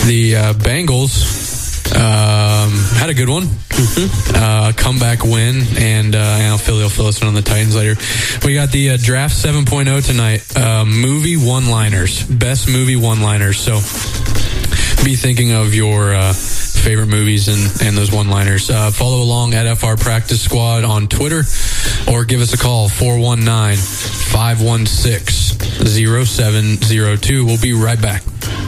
The Bengals had a good one. Comeback win, and Philly will fill us in on the Titans later. We got the Draft 7.0 tonight. Movie one-liners. Best movie one-liners. So be thinking of your favorite movies and those one-liners. Follow along at FR Practice Squad on Twitter, or give us a call, 419-516-0702. We'll be right back.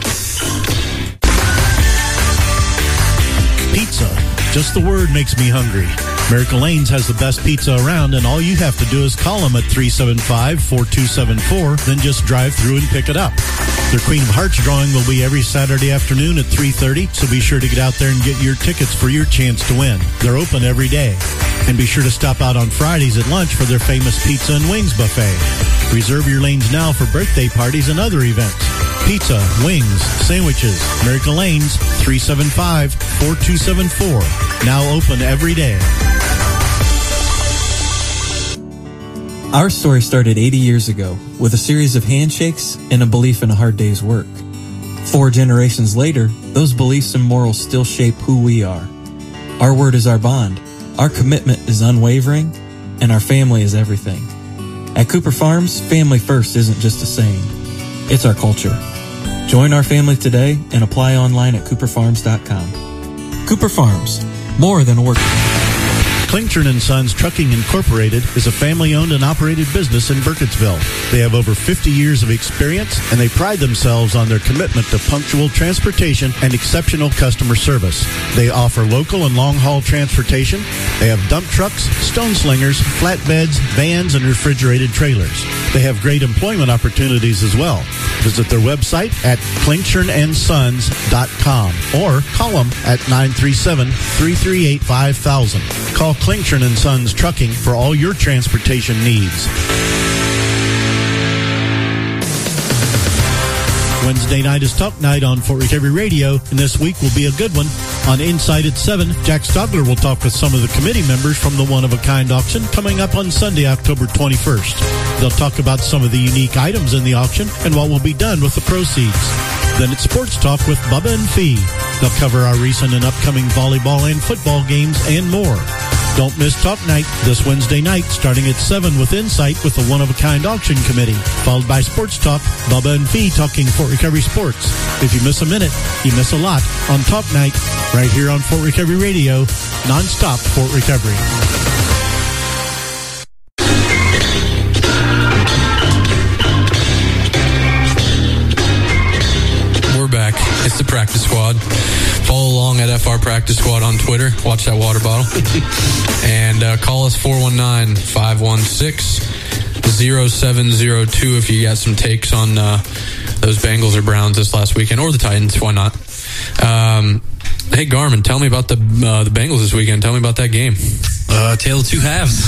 Pizza. Just the word makes me hungry. Miracle Lanes has the best pizza around, and all you have to do is call them at 375-4274, then just drive through and pick it up. Their Queen of Hearts drawing will be every Saturday afternoon at 3:30, so be sure to get out there and get your tickets for your chance to win. They're open every day. And be sure to stop out on Fridays at lunch for their famous pizza and wings buffet. Reserve your lanes now for birthday parties and other events. Pizza, wings, sandwiches, Miracle Lanes, 375-4274. Now open every day. Our story started 80 years ago with a series of handshakes and a belief in a hard day's work. 4 generations later, those beliefs and morals still shape who we are. Our word is our bond. Our commitment is unwavering, and our family is everything. At Cooper Farms, family first isn't just a saying. It's our culture. Join our family today and apply online at cooperfarms.com. Cooper Farms, more than a work. Klingtron & Sons Trucking Incorporated is a family-owned and operated business in Burkittsville. They have over 50 years of experience, and they pride themselves on their commitment to punctual transportation and exceptional customer service. They offer local and long-haul transportation. They have dump trucks, stone slingers, flatbeds, vans, and refrigerated trailers. They have great employment opportunities as well. Visit their website at klingtronandsons.com or call them at 937-338-5000. Call Klingtron & Sons Trucking for all your transportation needs. Wednesday night is Talk Night on Fort Recovery Radio, and this week will be a good one. On Inside at 7, Jack Stogler will talk with some of the committee members from the One-of-a-Kind auction coming up on Sunday, October 21st. They'll talk about some of the unique items in the auction and what will be done with the proceeds. Then it's Sports Talk with Bubba and Fee. They'll cover our recent and upcoming volleyball and football games and more. Don't miss Talk Night this Wednesday night starting at 7 with Insight with the One-of-a-Kind Auction Committee, followed by Sports Talk, Bubba and Fee talking Fort Recovery sports. If you miss a minute, you miss a lot on Talk Night right here on Fort Recovery Radio, nonstop Fort Recovery. We're back. It's the Practice Squad. Follow along at FR Practice Squad on Twitter. Watch that water bottle. And call us 419-516-0702 if you got some takes on those Bengals or Browns this last weekend, or the Titans. Why not? Hey, Garmin, tell me about the Bengals this weekend. Tell me about that game. Tale of two halves.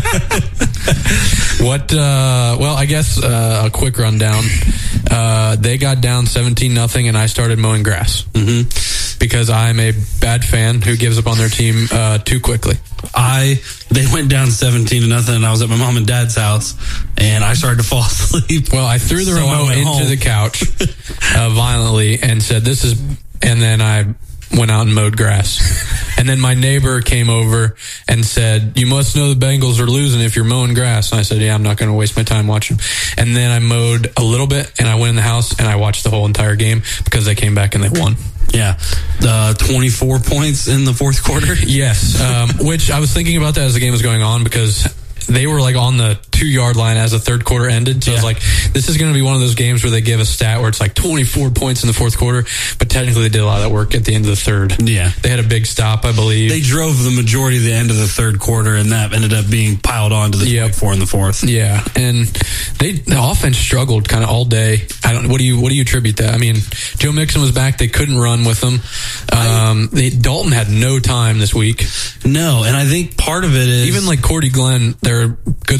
Well, I guess a quick rundown. They got down 17-0, and I started mowing grass. Because I'm a bad fan who gives up on their team too quickly. They went down 17-0, and I was at my mom and dad's house, and I started to fall asleep. Well, I threw the remote into the couch violently and said, "This is," and then I went out and mowed grass. And then my neighbor came over and said, "You must know the Bengals are losing if you're mowing grass." And I said, "Yeah, I'm not going to waste my time watching." And then I mowed a little bit, and I went in the house and I watched the whole entire game because they came back and they won. Yeah. 24 points in the fourth quarter. Yes. Which I was thinking about that as the game was going on, because they were like on the 2-yard line as the third quarter ended. So I was like, this is going to be one of those games where they give a stat where it's like 24 points in the fourth quarter, but technically they did a lot of that work at the end of the third. Yeah. They had a big stop, I believe. They drove the majority of the end of the third quarter, and that ended up being piled on to the 24 in the fourth. Yeah. And the offense struggled kind of all day. What do you attribute that? I mean, Joe Mixon was back. They couldn't run with him. Dalton had no time this week. No. And I think part of it is even like Cordy Glenn, their good left tackle,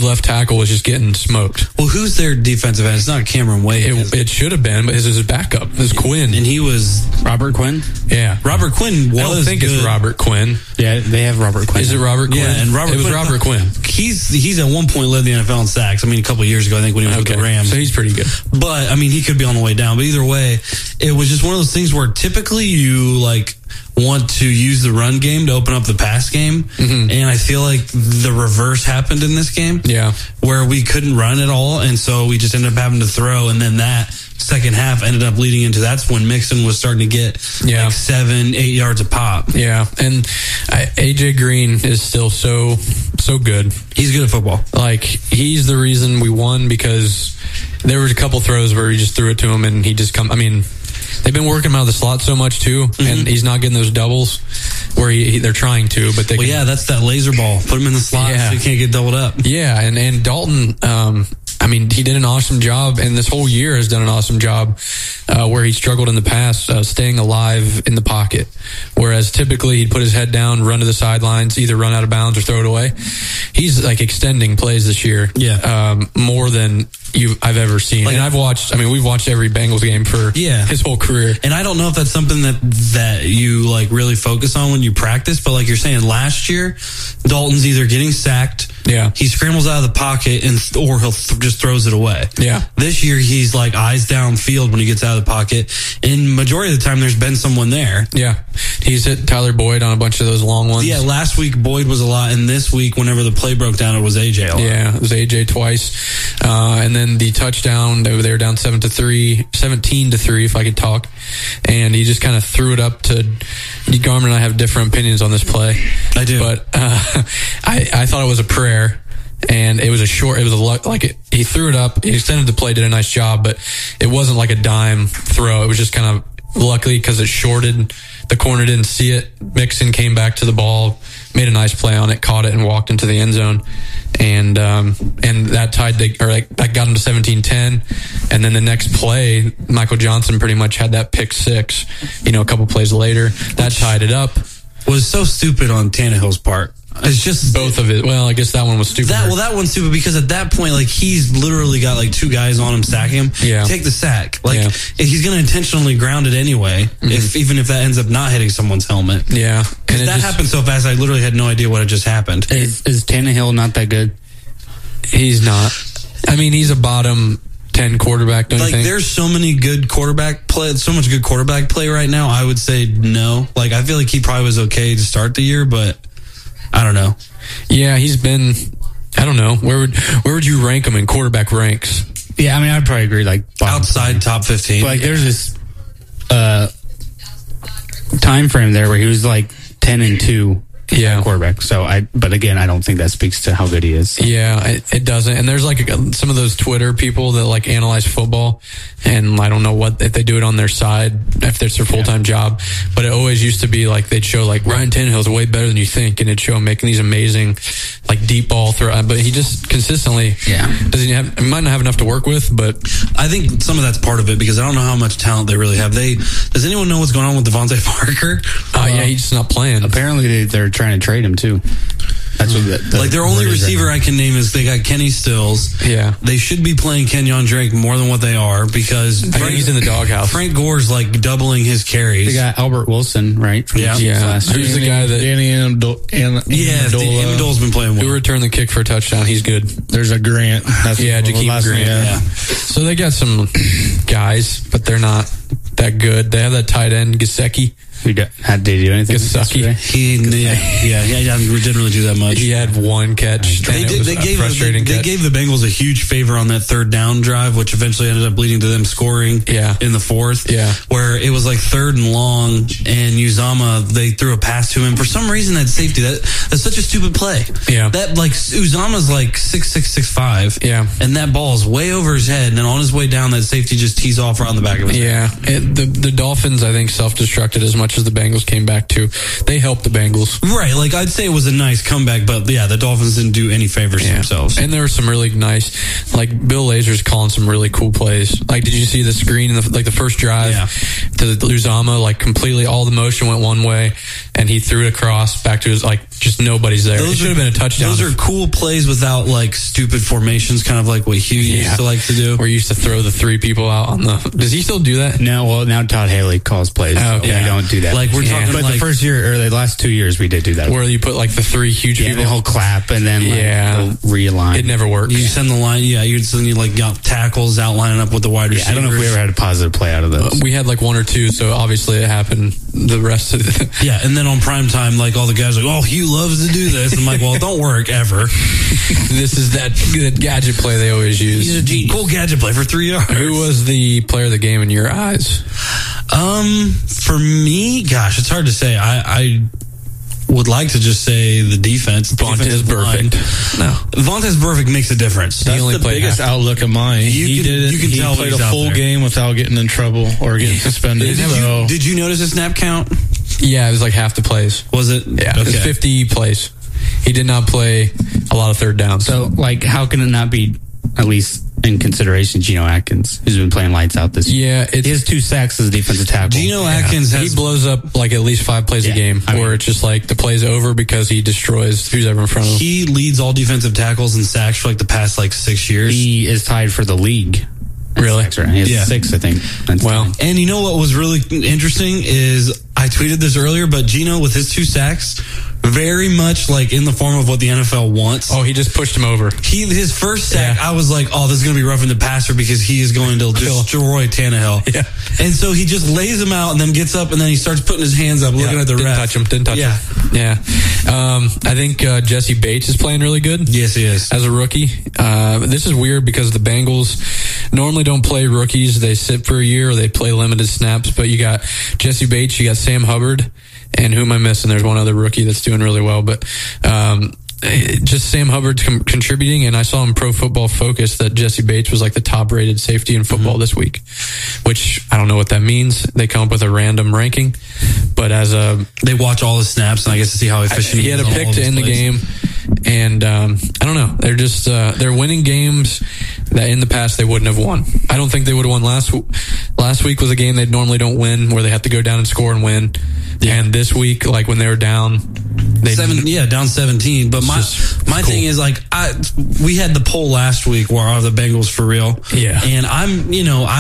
tackle was just getting smoked. Well, who's their defensive end? It's not Cameron Wade. It should have been, but his backup is Quinn. And he was Robert Quinn? Yeah. Robert Quinn was I don't think good. it's Robert Quinn. Yeah, they have Robert Quinn. Is it Robert Quinn? Yeah, and it was Robert Quinn. He's at one point led the NFL in sacks. I mean, a couple of years ago, I think, when he was with the Rams. So he's pretty good. But, I mean, he could be on the way down. But either way, it was just one of those things where typically you, like, want to use the run game to open up the pass game. Mm-hmm. And I feel like the reverse happened in this game. Yeah. Where we couldn't run at all. And so we just ended up having to throw. And then that second half ended up leading into that's when Mixon was starting to get like 7-8 yards a pop. Yeah. And AJ Green is still so good. He's good at football. Like, he's the reason we won, because there was a couple throws where he just threw it to him and he just they've been working him out of the slot so much too, and he's not getting those doubles where they're trying to, but they that's that laser ball. Put him in the slot so he can't get doubled up. Yeah, and Dalton, he did an awesome job, and this whole year has done an awesome job where he struggled in the past, staying alive in the pocket. Whereas typically he'd put his head down, run to the sidelines, either run out of bounds or throw it away. He's like extending plays this year, more than I've ever seen. Like, and we've watched every Bengals game for his whole career. And I don't know if that's something that you like really focus on when you practice, but like you're saying, last year, Dalton's either getting sacked, he scrambles out of the pocket, or he'll just throws it away. Yeah. This year, he's like eyes downfield when he gets out of the pocket, and majority of the time, there's been someone there. Yeah. He's hit Tyler Boyd on a bunch of those long ones. Yeah, last week Boyd was a lot, and this week, whenever the play broke down, it was AJ a lot. Yeah, it was AJ twice. And then the touchdown, they were down 17-3, if I could talk. And he just kind of threw it up to Garmin, and I have different opinions on this play. I do. But I thought it was a prayer. And it was he threw it up, he extended the play, did a nice job, but it wasn't like a dime throw. It was just kind of luckily because it shorted, the corner didn't see it. Mixon came back to the ball, made a nice play on it, caught it, and walked into the end zone. And that that got him to 17-10. And then the next play, Michael Johnson pretty much had that pick six, a couple plays later. That tied it up. Was so stupid on Tannehill's part. It's just both of it. Well, I guess that one was stupid. That one's stupid because at that point, like, he's literally got like two guys on him stacking him. Yeah. Take the sack. Like, he's going to intentionally ground it anyway, even if that ends up not hitting someone's helmet. Yeah. Because that happened so fast, I literally had no idea what had just happened. Is Tannehill not that good? He's not. He's a bottom 10 quarterback, don't you think? There's so many good quarterback play, so much good quarterback play right now. I would say no. Like, I feel like he probably was okay to start the year, but I don't know. Yeah, he's been, I don't know. Where would you rank him in quarterback ranks? Yeah, I'd probably agree, like outside top 15. Like, there's this time frame there where he was like 10-2 quarterback. So but again, I don't think that speaks to how good he is. Yeah, it doesn't. And there's like some of those Twitter people that like analyze football, and I don't know if they do it on their side, if it's their full-time job, but it always used to be like they'd show like Ryan Tannehill's way better than you think, and it'd show him making these amazing like deep ball throw, but he just consistently he might not have enough to work with, but I think some of that's part of it because I don't know how much talent they really have. Does anyone know what's going on with Devontae Parker? Yeah, he's just not playing. Apparently they're trying to trade him too. That's what their only receiver I can name is they got Kenny Stills. Yeah. They should be playing Kenyon Drake more than what they are because he's in the doghouse. Frank Gore's like doubling his carries. They got Albert Wilson, right? From Who's the guy that Danny Amendola's been playing well. Who returned the kick for a touchdown? He's good. There's a Grant. Jakeem Grant. Yeah. So they got some guys, but they're not that good. They have that tight end, Gesicki. Did he do anything? He didn't really do that much. He had one catch. They gave the Bengals a huge favor on that third down drive, which eventually ended up leading to them scoring in the fourth. Yeah. Where it was like 3rd and long, and Uzomah, they threw a pass to him. For some reason, that safety, that's such a stupid play. Yeah. That, like, Uzomah's like 6'6", 6'5". Yeah. And that ball is way over his head, and then on his way down, that safety just tees off right on the back of his head. The Dolphins, I think, self-destructed as much as the Bengals came back too. They helped the Bengals. Right, like I'd say it was a nice comeback, but the Dolphins didn't do any favors to themselves. And there were some really nice, like Bill Lazor's calling some really cool plays. Like, did you see the screen in the first drive to Uzomah? Like, completely all the motion went one way, and he threw it across back to his, like, just nobody's there. It should have been a touchdown. Those are cool plays without like stupid formations, kind of like what Hugh used to like to do. Where he used to throw the 3 people out on the. Does he still do that? No, well, now Todd Haley calls plays. Oh, yeah, don't do that. Like we're talking, but like, the first year or the last 2 years, we did do that. Where you put like the 3 huge people, the whole clap, and then they'll realign. It never worked. You send the line, you'd send you like got tackles out lining up with the wide receivers. I don't know if we ever had a positive play out of those. We had like 1 or 2, so obviously it happened. The rest of it. Yeah, and then on prime time, like all the guys are like, oh, Hugh loves to do this. I'm like, well, it don't work ever. This is that gadget play they always use. He's a genius. Cool gadget play for 3 yards. Who was the player of the game in your eyes? For me, gosh, it's hard to say. I would like to just say the defense. Vontaze Burfict. No, Vontaze Burfict makes a difference. That's the biggest outlook of mine. You can tell played a full game without getting in trouble or getting suspended. Did you notice the snap count? Yeah, it was like half the plays. Was it? Yeah, it was 50 plays. He did not play a lot of third downs. So, like, how can it not be at least in consideration Geno Atkins, who's been playing lights out this year? Yeah, he has 2 sacks as a defensive tackle. Geno Atkins he blows up like at least 5 plays a game, where it's just like the play's over because he destroys who's ever in front of him. He leads all defensive tackles in sacks for like the past 6 years. He is tied for the league. Really? He has 6, I think. That's fine. And you know what was really interesting is I tweeted this earlier, but Geno with his 2 sacks, very much like in the form of what the NFL wants. Oh, he just pushed him over. His first sack, I was like, oh, this is going to be roughing the passer because he is going to destroy Tannehill. Yeah. And so he just lays him out and then gets up and then he starts putting his hands up, looking at the ref. Didn't touch him. Yeah. I think Jesse Bates is playing really good. Yes, he is. As a rookie. This is weird because the Bengals normally don't play rookies. They sit for a year or they play limited snaps. But you got Jesse Bates, you got Sam Hubbard, and who am I missing? There's one other rookie that's doing really well. But just Sam Hubbard's contributing, and I saw in Pro Football Focus that Jesse Bates was like the top-rated safety in football this week, which I don't know what that means. They come up with a random ranking, but they watch all the snaps, and I guess to see how efficient he had a pick to end the game. And I don't know. They're just they're winning games that in the past they wouldn't have won. I don't think they would have won last week. Was a game they normally don't win, where they have to go down and score and win. Yeah. And this week, like when they were down, down 17. But my thing is we had the poll last week where are the Bengals for real? Yeah. And I'm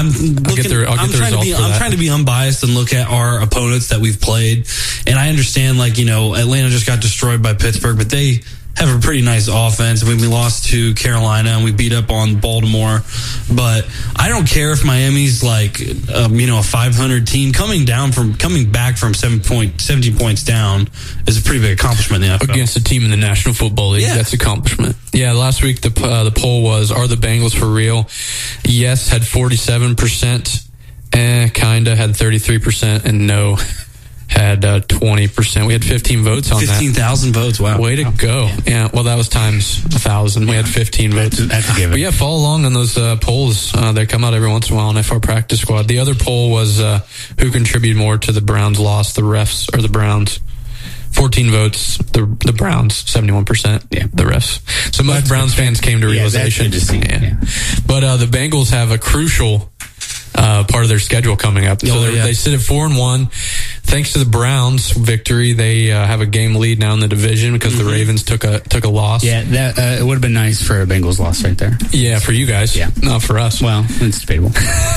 trying to be unbiased and look at our opponents that we've played. And I understand Atlanta just got destroyed by Pittsburgh, but they have a pretty nice offense. I mean, we lost to Carolina and we beat up on Baltimore, but I don't care if Miami's a 500 team coming back from 17 points down is a pretty big accomplishment in the NFL. Against a team in the National Football League. Yeah. That's an accomplishment. Yeah. Last week, the poll was, are the Bengals for real? Yes had 47%, kinda had 33%, and no had 20%. We had 15 votes on 15,000 votes. Wow. Way to go. Yeah. Well, that was times 1,000. We had 15 votes. But yeah, follow along on those polls. They come out every once in a while on FR Practice Squad. The other poll was who contributed more to the Browns' loss, the refs or the Browns? 14 votes, the Browns, 71%. Yeah, the refs. So most Browns fans came to realization. But the Bengals have a crucial part of their schedule coming up. So they sit at 4-1. Thanks to the Browns' victory, they have a game lead now in the division because the Ravens took a loss. Yeah, that it would have been nice for a Bengals loss right there. Yeah, for you guys. Yeah, not for us. Well, it's debatable.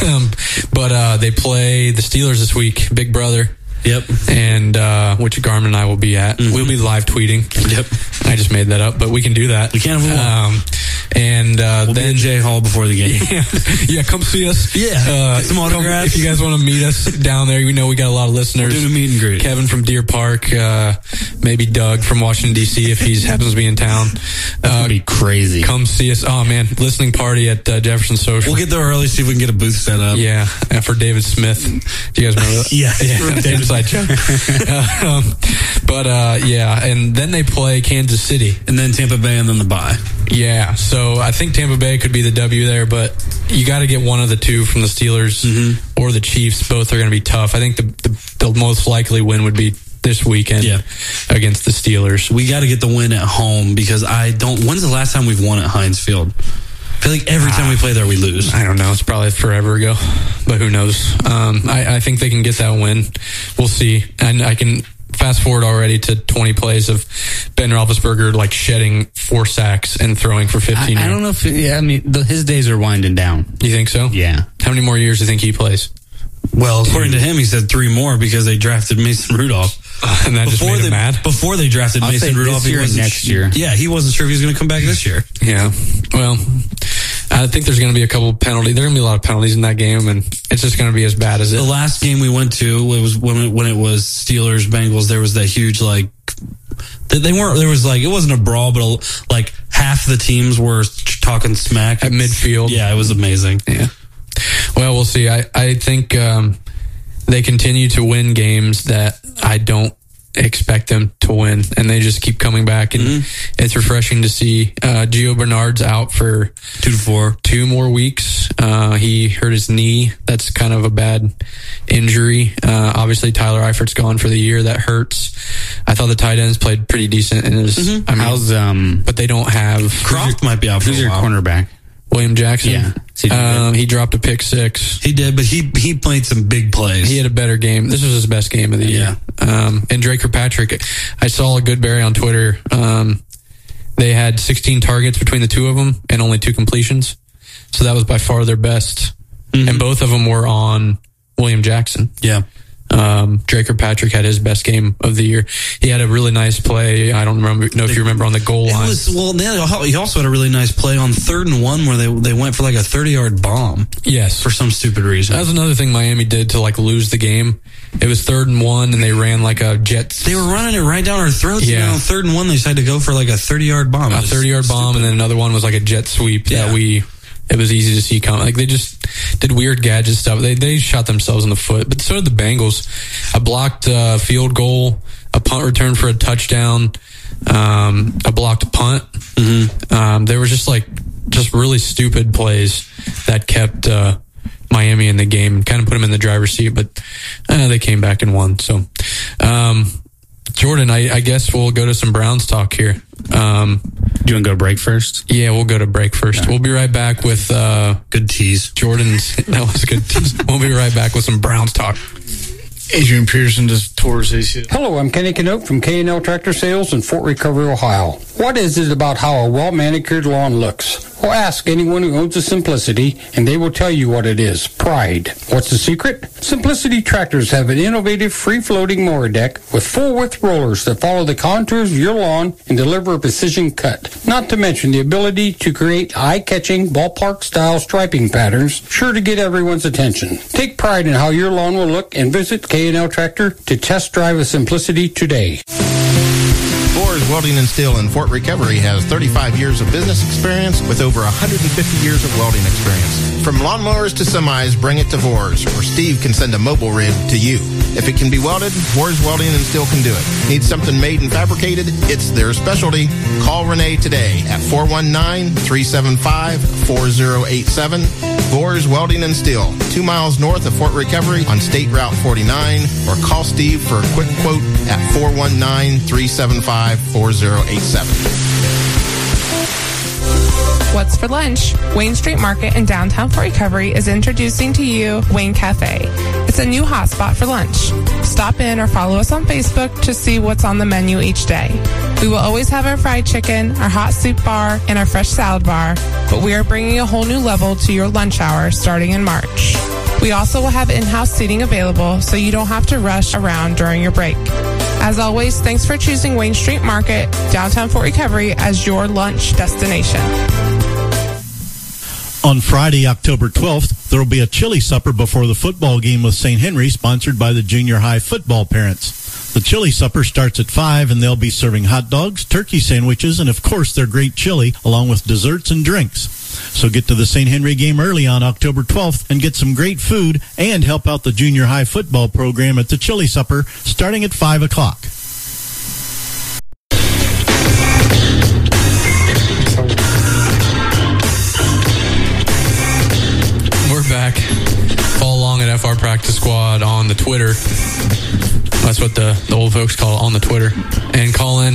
But they play the Steelers this week. Big brother. Yep. And which Garmin and I will be at. We'll be live tweeting. Yep. I just made that up, but we can do that. We can if we want. And we'll then be in J Hall before the game. Yeah, come see us. Yeah. Some autographs. If you guys want to meet us down there, we know we got a lot of listeners. We're doing a meet and greet. Kevin from Deer Park, maybe Doug from Washington, D.C. if he happens to be in town. That would be crazy. Come see us. Oh, man. Listening party at Jefferson Social. We'll get there early, see if we can get a booth set up. Yeah. And for David Smith. Do you guys remember that? Yeah. Inside joke. And then they play Kansas City. And then Tampa Bay and then the bye. Yeah. So I think Tampa Bay could be the W there, but you got to get one of the two from the Steelers or the Chiefs. Both are going to be tough. I think the most likely win would be this weekend against the Steelers. We got to get the win at home because when's the last time we've won at Heinz Field? I feel like every time we play there, we lose. I don't know. It's probably forever ago, but who knows? I think they can get that win. We'll see. And I can fast forward already to 20 plays of Ben Roethlisberger like shedding 4 sacks and throwing for 15 I don't know if, his days are winding down. You think so? Yeah. How many more years do you think he plays? Well, according to him, he said 3 more because they drafted Mason Rudolph. And that just made him mad? Before they drafted Mason Rudolph. This year and next year. Yeah, he wasn't sure if he was going to come back this year. Yeah. Well, I think there's going to be a couple penalties. There are going to be a lot of penalties in that game, and it's just going to be as bad as it. The last game we went to, it was when it was Steelers Bengals. There was that huge it wasn't a brawl, but like half the teams were talking smack at midfield. Yeah, it was amazing. Yeah. Well, we'll see. I think they continue to win games that I don't expect them to win, and they just keep coming back, and it's refreshing to see. Gio Bernard's out for 2 more weeks. He hurt his knee. That's kind of a bad injury. Obviously Tyler Eifert's gone for the year. That hurts. I thought the tight ends played pretty decent, and but they don't have Croft might be out for a while. Who's your cornerback? William Jackson. Yeah. He dropped a pick 6. He did, but he played some big plays. He had a better game. This was his best game of the year. And Drake Kirkpatrick, I saw a Goodberry on Twitter. They had 16 targets between the two of them and only 2 completions. So that was by far their best. And both of them were on William Jackson. Yeah. Drake Kirkpatrick had his best game of the year. He had a really nice play. I don't know if you remember on the goal line. He also had a really nice play on 3rd and 1 where they went for like a 30-yard bomb. Yes. For some stupid reason. That was another thing Miami did to like lose the game. It was 3rd and 1 and they ran like a jet. They were running it right down our throats. Yeah. And on 3rd and 1 they decided to go for like a 30-yard bomb. A 30-yard bomb, and then another one was like a jet sweep that it was easy to see coming. Like they just did weird gadget stuff. They shot themselves in the foot, but so did the Bengals. A blocked field goal, a punt return for a touchdown, a blocked punt. There was just really stupid plays that kept Miami in the game and kind of put them in the driver's seat. But they came back and won. So, Jordan, I guess we'll go to some Browns talk here. Do you want to go to break first? Yeah, we'll go to break first. We'll be right back with good tease. Jordan's that was a good tease. We'll be right back with some Browns talk. Adrian Pearson just tore his ACL. Hello, I'm Kenny Canote from K&L Tractor Sales in Fort Recovery, Ohio. What is it about how a well-manicured lawn looks? Well, ask anyone who owns a Simplicity, and they will tell you what it is. Pride. What's the secret? Simplicity tractors have an innovative free-floating mower deck with full-width rollers that follow the contours of your lawn and deliver a precision cut. Not to mention the ability to create eye-catching ballpark-style striping patterns, sure to get everyone's attention. Take pride in how your lawn will look and visit K&L Tractor to test drive a Simplicity today. Boers Welding and Steel in Fort Recovery has 35 years of business experience with over 150 years of welding experience. From lawnmowers to semis, bring it to Boers, or Steve can send a mobile rig to you. If it can be welded, Boers Welding and Steel can do it. Need something made and fabricated? It's their specialty. Call Renee today at 419-375-4087. Boers Welding and Steel, 2 miles north of Fort Recovery on State Route 49, or call Steve for a quick quote at 419-375-4087. What's for lunch? Wayne Street Market in downtown Fort Recovery is introducing to you Wayne Cafe. It's a new hotspot for lunch. Stop in or follow us on Facebook to see what's on the menu each day. We will always have our fried chicken, our hot soup bar, and our fresh salad bar, but we are bringing a whole new level to your lunch hour starting in March. We also will have in-house seating available so you don't have to rush around during your break. As always, thanks for choosing Wayne Street Market, downtown Fort Recovery, as your lunch destination. On Friday, October 12th, there will be a chili supper before the football game with St. Henry, sponsored by the junior high football parents. The chili supper starts at 5, and they'll be serving hot dogs, turkey sandwiches, and of course their great chili, along with desserts and drinks. So get to the St. Henry game early on October 12th and get some great food and help out the junior high football program at the chili supper starting at 5 o'clock. We're back. Follow along at FR Practice Squad on the Twitter. That's what the old folks call it, on the Twitter. And call in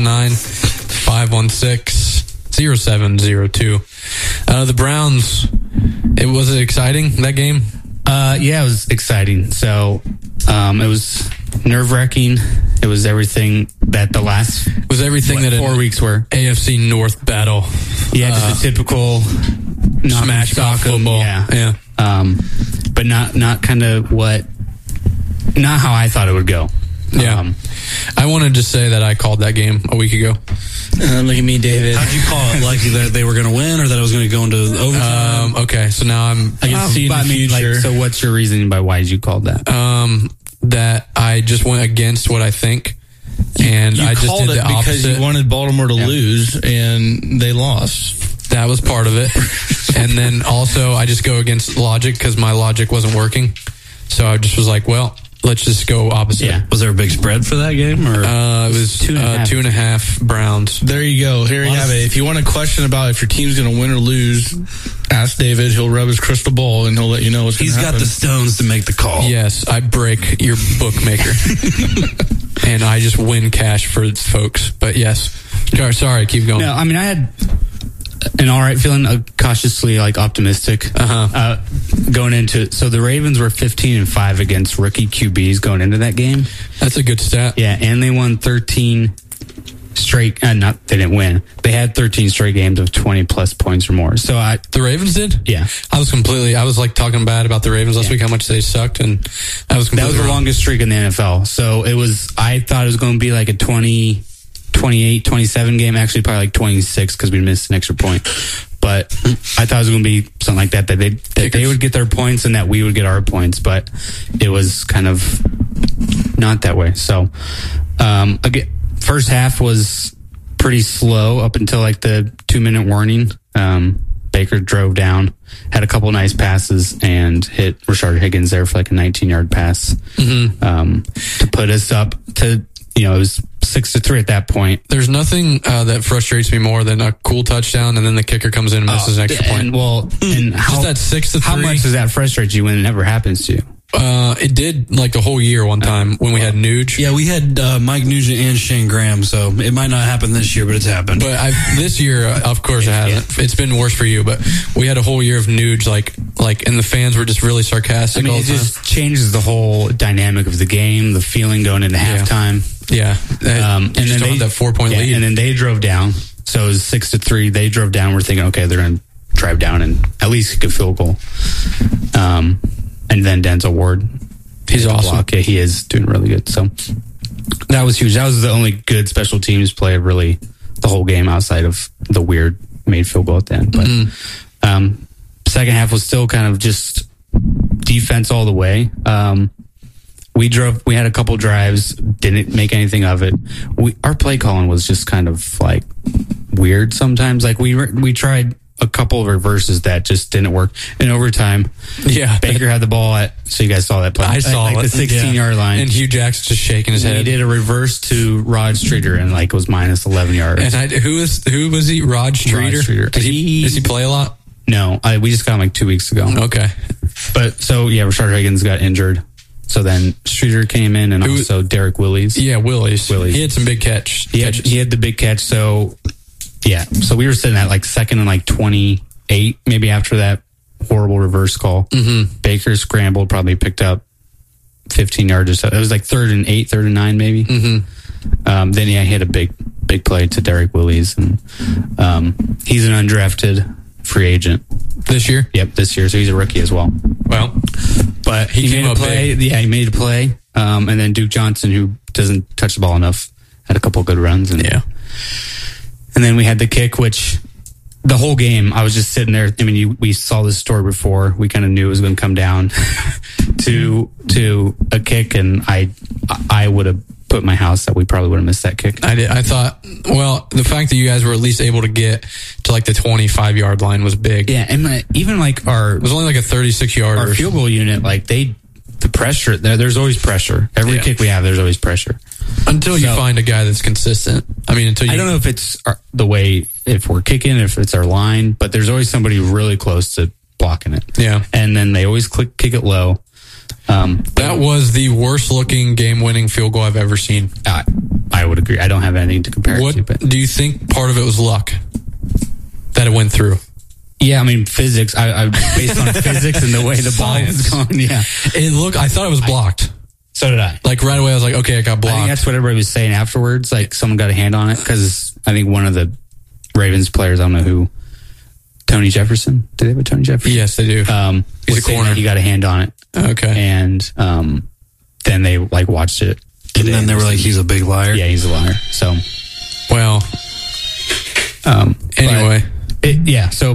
419-516-0702. The Browns, was it exciting, that game? Yeah, it was exciting. So it was nerve-wracking. It was everything that the last was everything that 4 weeks were. AFC North battle. Yeah, just a typical smash talk football. Yeah. But not kind of not how I thought it would go. Yeah. I want to just say that I called that game a week ago. Look at me, David. How'd you call it? Like that they were going to win, or that it was going to go into overtime? Okay, so now I can see in the future. So what's your reasoning by why you called that? That I just went against what I think, and I just did the opposite. Because you wanted Baltimore to lose, and they lost. That was part of it. And then also I just go against logic because my logic wasn't working. So I just was like, well, let's just go opposite. Yeah. Was there a big spread for that game? Or? It was 2.5 Browns. There you go. Here you have it. If you want a question about if your team's going to win or lose, ask David. He'll rub his crystal ball and he'll let you know what's going to happen. He's got the stones to make the call. Yes, I break your bookmaker. And I just win cash for folks. But yes. Sorry, keep going. No, I mean, I had an all right feeling, cautiously optimistic going into it. So the Ravens were 15-5 against rookie QBs going into that game. That's a good stat. Yeah, and they won 13 straight. They didn't win. They had 13 straight games of 20 plus points or more. So the Ravens did. Yeah, I was talking bad about the Ravens last week, how much they sucked, and that was the longest streak in the NFL. So I thought it was going to be like a 28, 27 game, actually probably like 26 because we missed an extra point. But I thought it was going to be something like that they would get their points and that we would get our points, but it was kind of not that way. So, again, first half was pretty slow up until like the 2-minute warning. Baker drove down, had a couple nice passes, and hit Rashard Higgins there for like a 19-yard pass to put us up to, it was 6-3 at that point. There's nothing that frustrates me more than a cool touchdown and then the kicker comes in and misses an extra point. And how that 6-3. How much does that frustrate you when it never happens to you? It did like the whole year one time when we had Nuge. Yeah, we had Mike Nugent and Shane Graham, so it might not happen this year, but it's happened. But this year, of course, it hasn't. Yeah. It's been worse for you, but we had a whole year of Nuge, and the fans were just really sarcastic. It just changes the whole dynamic of the game, the feeling going into halftime. Yeah, and then they had that 4-point lead, and then they drove down. So it was 6-3. They drove down. We're thinking, okay, they're going to drive down and at least get a field goal. And then Denzel Ward, he's awesome. Block. Yeah, he is doing really good. So that was huge. That was the only good special teams play of really the whole game outside of the weird made field goal at the end. But second half was still kind of just defense all the way. We had a couple drives, didn't make anything of it. Our play calling was just kind of like weird sometimes. Like we tried a couple of reverses that just didn't work in overtime. Yeah, Baker had the ball so you guys saw that play. I saw the 16-yard line, and Hugh Jackson just shaking his head. He did a reverse to Rod Streeter and it was minus 11 yards. And who was he? Rod Streeter. Rod Streeter. Does he play a lot? No, we just got him like 2 weeks ago. Okay, but so yeah, Rashard Higgins got injured. So then Streeter came in, and also Derek Willis. Yeah, Willis. He had some big catches. He had the big catch. So yeah, so we were sitting at second and 28, maybe after that horrible reverse call. Mm-hmm. Baker scrambled, probably picked up 15 yards or so. It was like 3rd and 8, 3rd and 9, maybe. Mm-hmm. Then he hit a big play to Derek Willis, and he's an undrafted free agent this year. Yep, this year. So he's a rookie as well. Well, but he made a play. Big. Yeah, he made a play. And then Duke Johnson, who doesn't touch the ball enough, had a couple good runs. And And then we had the kick, which the whole game, I was just sitting there. I mean, we saw this story before. We kind of knew it was going to come down to a kick, and I would have put my house that we probably would have missed that kick. I did. I thought, well, the fact that you guys were at least able to get to the 25-yard line was big. Yeah, and even it was only a 36-yarder. Our field goal unit, the pressure, there's always pressure. Every kick we have, there's always pressure. Until you find a guy that's consistent. I mean, I don't know if it's the way, if we're kicking, if it's our line, but there's always somebody really close to blocking it. Yeah. And then they always kick it low. That was the worst looking game winning field goal I've ever seen. I would agree. I don't have anything to compare it to. But do you think part of it was luck that it went through? Yeah, I mean, physics. I based on physics and the way the ball was going. Yeah. I thought it was blocked. So did I. Like right away, I was like, okay, I got I blocked. think that's what everybody was saying afterwards. Like someone got a hand on it because I think one of the Ravens players, I don't know who, Tony Jefferson. Do they have a Tony Jefferson? Yes, they do. He's He's a saying corner. that he got a hand on it. Okay. And then they like watched it. And then they were like, he's a big liar. Yeah, he's a liar. So, Well, anyway. So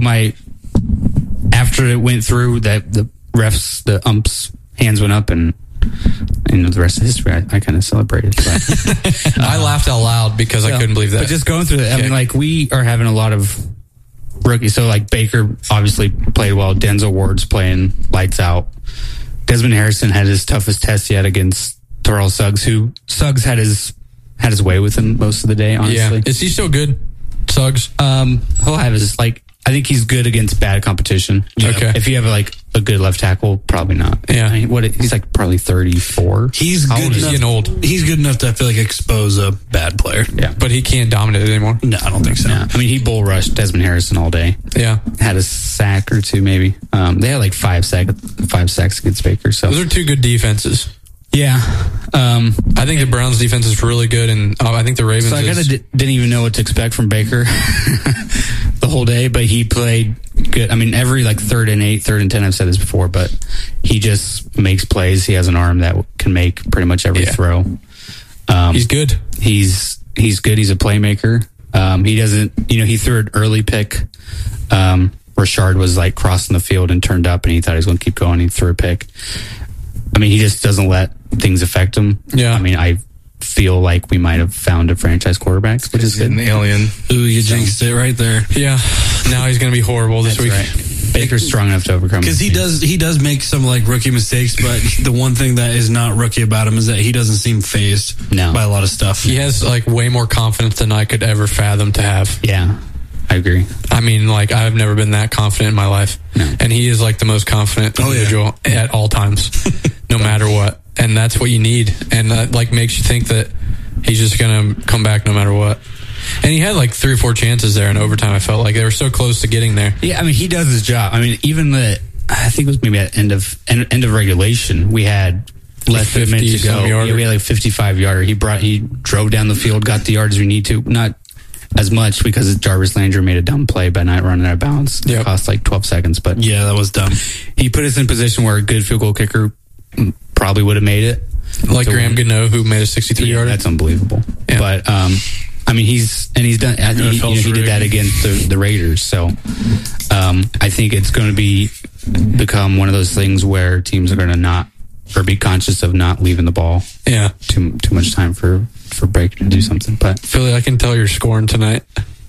after it went through, that the refs, the umps' hands went up, and the rest of history, I kind of celebrated. But, I laughed out loud because I couldn't believe that. But just going through it, I mean, like, we are having a lot of rookies. So, like, Baker obviously played well. Denzel Ward's playing lights out. Desmond Harrison had his toughest test yet against Terrell Suggs, who Suggs had his way with him most of the day, honestly. Yeah. Is he still good, Suggs? He'll have his, like, I think he's good against bad competition. Yeah. Okay. If you have like a good left tackle, probably not. Yeah. I mean, he's like probably 34. He's How good old is he? enough. Getting old. He's good enough to, I feel like, expose a bad player. Yeah. But he can't dominate it anymore. No, I don't think so. Yeah. I mean, he bull rushed Desmond Harrison all day. Yeah. Had a sack or two, maybe. They had like five sacks against Baker. So Those are two good defenses. yeah. I think the Browns defense is really good, and I think the Ravens So I kind of is... didn't even know what to expect from Baker the whole day, but he played good. I mean, every like 3rd and 8, 3rd and 10, I've said this before, but he just makes plays. He has an arm that can make pretty much every throw. He's good. He's good. He's a playmaker. He doesn't, he threw an early pick. Rashard was like crossing the field and turned up, and he thought he was going to keep going. He threw a pick. I mean, he just doesn't let things affect him. Yeah. I mean, I feel like we might have found a franchise quarterback, which is good. An alien. Ooh, you jinxed it right there. Yeah. Now he's going to be horrible this week. Right. Baker's strong enough to overcome. Because he does make some like rookie mistakes, but the one thing that is not rookie about him is that he doesn't seem phased by a lot of stuff. He has like way more confidence than I could ever fathom to have. Yeah, I agree. I mean, like, I've never been that confident in my life. No. And he is like the most confident individual at all times, no matter what. And that's what you need. And that like makes you think that he's just going to come back no matter what. And he had like 3 or 4 chances there in overtime. I felt like they were so close to getting there. Yeah, I mean, he does his job. I mean, even I think it was maybe at end of regulation, we had less than a minute to go. Yeah, we had like 55-yarder. He drove down the field, got the yards we need to. Not as much because Jarvis Landry made a dumb play by not running out of bounds. It cost like 12 seconds, but yeah, that was dumb. He put us in a position where a good field goal kicker probably would have made it. Like Graham Gano, who made a 63-yarder. That's unbelievable. Yeah. But I mean, he's done. I think he did that against the Raiders. So I think it's going to become one of those things where teams are going to not or be conscious of not leaving the ball. Yeah, too much time for Baker to do something. But Philly, I can tell you're scoring tonight.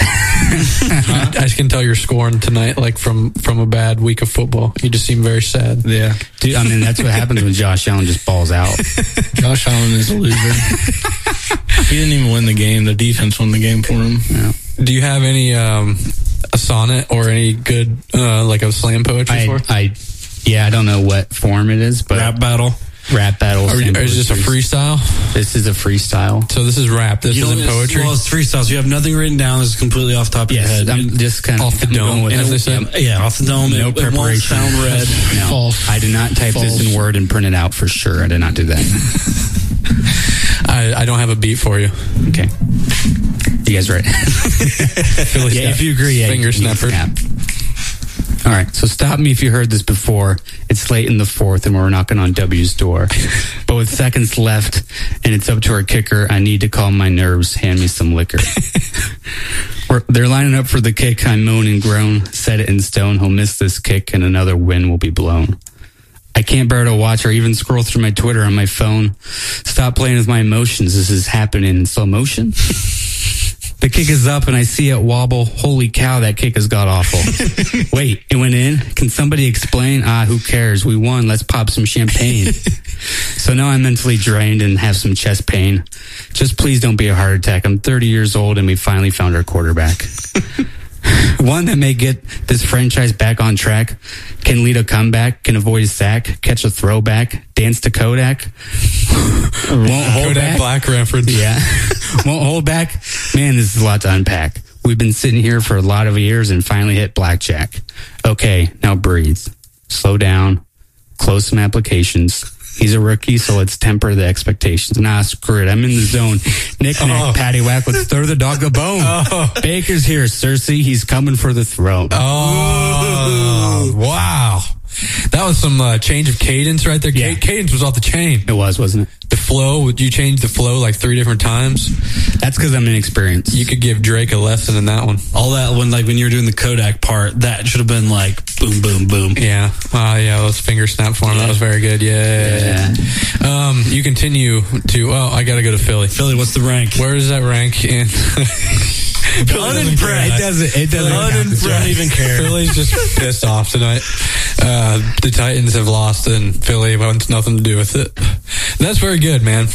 I can tell you're scoring tonight, like from a bad week of football. You just seem very sad. Yeah, dude. I mean, that's what happens when Josh Allen just balls out. Josh Allen is a loser. He didn't even win the game. The defense won the game for him. Yeah. Do you have any a sonnet or any good like a slam poetry for? I don't know what form it is, but rap battle. Is this a freestyle? This is a freestyle. So this is rap. This isn't poetry. Well, it's freestyle. So you have nothing written down. This is completely off the top of your head. I'm just kind of off the dome. As they say. Yeah, off the dome. No preparation. It won't sound red. No, False. I did not type this in Word and print it out for sure. I did not do that. I don't have a beat for you. Okay. You guys ready? Yeah, if you agree, yeah. Finger snapper. All right, so stop me if you heard this before. It's late in the 4th and we're knocking on W's door. But with seconds left and it's up to our kicker, I need to calm my nerves. Hand me some liquor. They're lining up for the kick. I moan and groan. Set it in stone. He'll miss this kick and another wind will be blown. I can't bear to watch or even scroll through my Twitter on my phone. Stop playing with my emotions. This is happening in slow motion. The kick is up and I see it wobble. Holy cow, that kick has got awful. Wait, it went in? Can somebody explain? Who cares? We won. Let's pop some champagne. So now I'm mentally drained and have some chest pain. Just please don't be a heart attack. I'm 30 years old and we finally found our quarterback. One that may get this franchise back on track, can lead a comeback, can avoid a sack, catch a throwback, dance to Kodak. Won't hold Kodak back. Black reference. Yeah. Won't hold back. Man, this is a lot to unpack. We've been sitting here for a lot of years and finally hit blackjack. Okay, now breathe. Slow down. Close some applications. He's a rookie, so let's temper the expectations. Nah, screw it. I'm in the zone. Knick-knack, paddywhack. Let's throw the dog a bone. Baker's here, Cersei. He's coming for the throne. Oh, wow. That was some change of cadence right there. Yeah. Cadence was off the chain. It was, wasn't it? The flow, you changed the flow like 3 different times. That's because I'm inexperienced. You could give Drake a lesson in that one. All that when you were doing the Kodak part, that should have been like boom, boom, boom. Yeah. Those finger snap for him. Yeah. That was very good. Yeah. You continue to, I got to go to Philly. Philly, what's the rank? Where does that rank in? Unimpressed. It doesn't. Don't even care. Philly's just pissed off tonight. The Titans have lost, and Philly wants nothing to do with it. That's very good, man.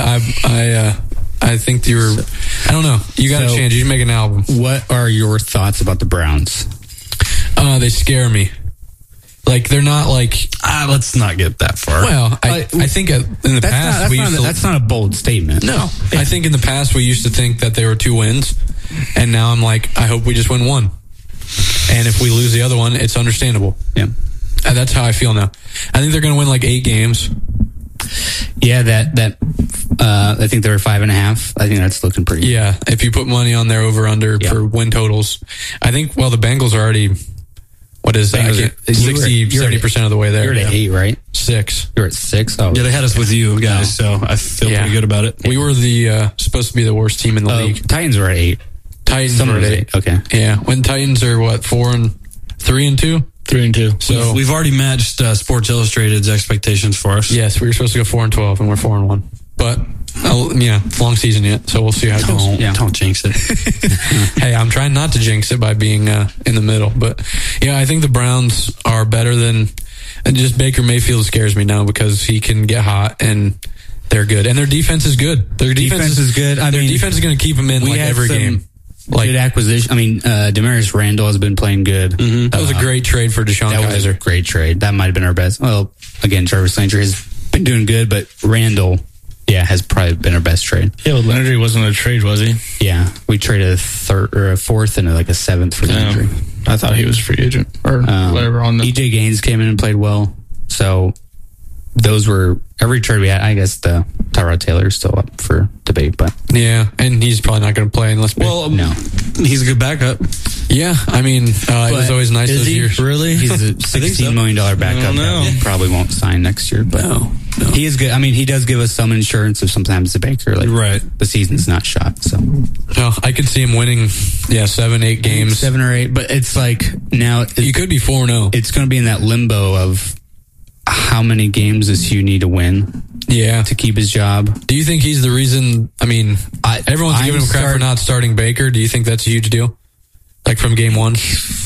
I think I don't know. You got a chance. You should make an album. What are your thoughts about the Browns? They scare me. Like, they're not like... let's not get that far. Well, I think in the past... That's not a bold statement. No. I think in the past we used to think that they were 2 wins, and now I'm like, I hope we just win 1. And if we lose the other one, it's understandable. Yeah. And that's how I feel now. I think they're going to win like 8 games. Yeah, I think they were 5.5. I think that's looking pretty good. Yeah, if you put money on their over-under for win totals. I think, the Bengals are already... What is that? 70% of the way there. You're at 8, right? 6. You're at 6? Oh. Yeah, they had us with you guys, so I feel pretty good about it. We were supposed to be the worst team in the league. Titans were at 8. Titans were at 8. Okay. Yeah, when Titans are 3-2? 3-2. So we've already matched Sports Illustrated's expectations for us. Yes, we were supposed to go 4-12, and we're 4-1. But long season yet, so we'll see how it goes. Don't jinx it. Hey, I'm trying not to jinx it by being in the middle, but I think the Browns are better than. And just Baker Mayfield scares me now because he can get hot and they're good, and their defense is good. Their defense is good. Their defense is going to keep them in every game. Good acquisition. I mean, Demarius Randall has been playing good. Mm-hmm. That was a great trade for Deshaun Kaiser. That was a great trade. That might have been our best. Well, again, Jarvis Landry has been doing good, but Randall, has probably been our best trade. Yeah, well, Landry wasn't a trade, was he? Yeah, we traded a 3rd or a 4th and a 7th for Landry. I thought he was a free agent or whatever. EJ Gaines came in and played well. So those were every trade we had. I guess the Tyrod Taylor is still up for debate, but and he's probably not going to play unless. No, he's a good backup. Yeah, I mean, it was always nice those years. Really? He's a $16 million backup that probably won't sign next year, but no. He is good. I mean, he does give us some insurance if sometimes the Baker, the season's not shot. So, I could see him winning, 7-8 games, 7 or 8. But it's like now you could be 4-0. It's going to be in that limbo of how many games does Hugh need to win? To keep his job. Do you think he's the reason? I mean, everyone's giving him crap for not starting Baker. Do you think that's a huge deal? Like from game 1?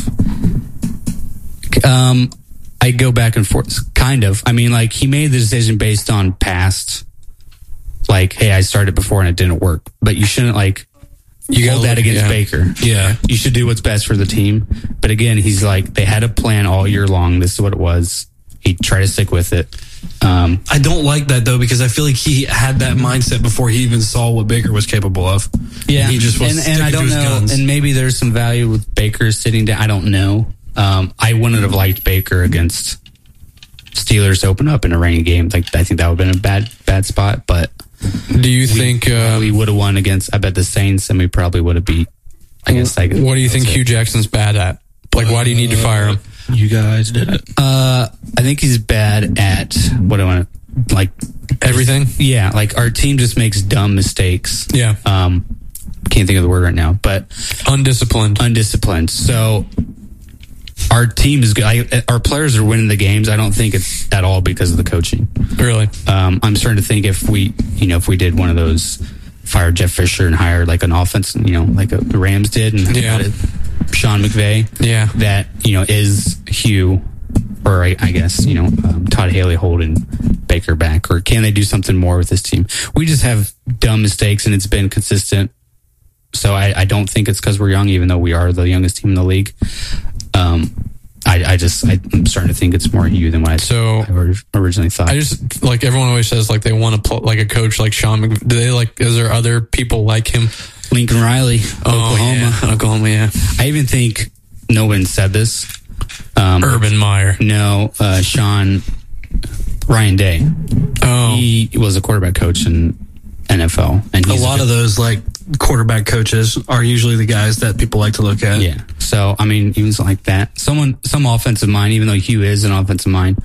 I go back and forth, kind of. I mean, he made the decision based on past, hey, I started before and it didn't work. But you shouldn't, you hold that against Baker. Yeah. You should do what's best for the team. But again, he's they had a plan all year long. This is what it was. He tried to stick with it. I don't like that, though, because I feel like he had that mindset before he even saw what Baker was capable of. Yeah. And he just was and I don't know. Guns. And maybe there's some value with Baker sitting down. I don't know. I wouldn't have liked Baker against Steelers to open up in a rainy game. I think that would have been a bad spot. But do you think we would have won against? I bet the Saints, and we probably would have beat. I guess. What do you think Hugh Jackson's bad at? Why do you need to fire him? You guys did it. I think he's bad at what I want to everything. Yeah, our team just makes dumb mistakes. Yeah. Can't think of the word right now, but undisciplined. So our team is good. Our players are winning the games. I don't think it's at all because of the coaching. Really? I'm starting to think if we did one of those, fire Jeff Fisher and hire an offense, like the Rams did, and Sean McVay, that is Hugh, or I guess Todd Haley holding Baker back, or can they do something more with this team? We just have dumb mistakes, and it's been consistent. So I don't think it's because we're young, even though we are the youngest team in the league. I'm starting to think it's more Hugh than what I originally thought. I just everyone always says they want to a coach like Sean McVay. Do they is there other people like him? Lincoln Riley, Oklahoma. Yeah. I even think no one said this. Urban Meyer. No, Sean. Ryan Day. Oh. He was a quarterback coach in NFL. And a lot of those like quarterback coaches are usually the guys that people like to look at. Yeah. So, I mean, even something like that. Some offensive mind, even though Hugh is an offensive mind.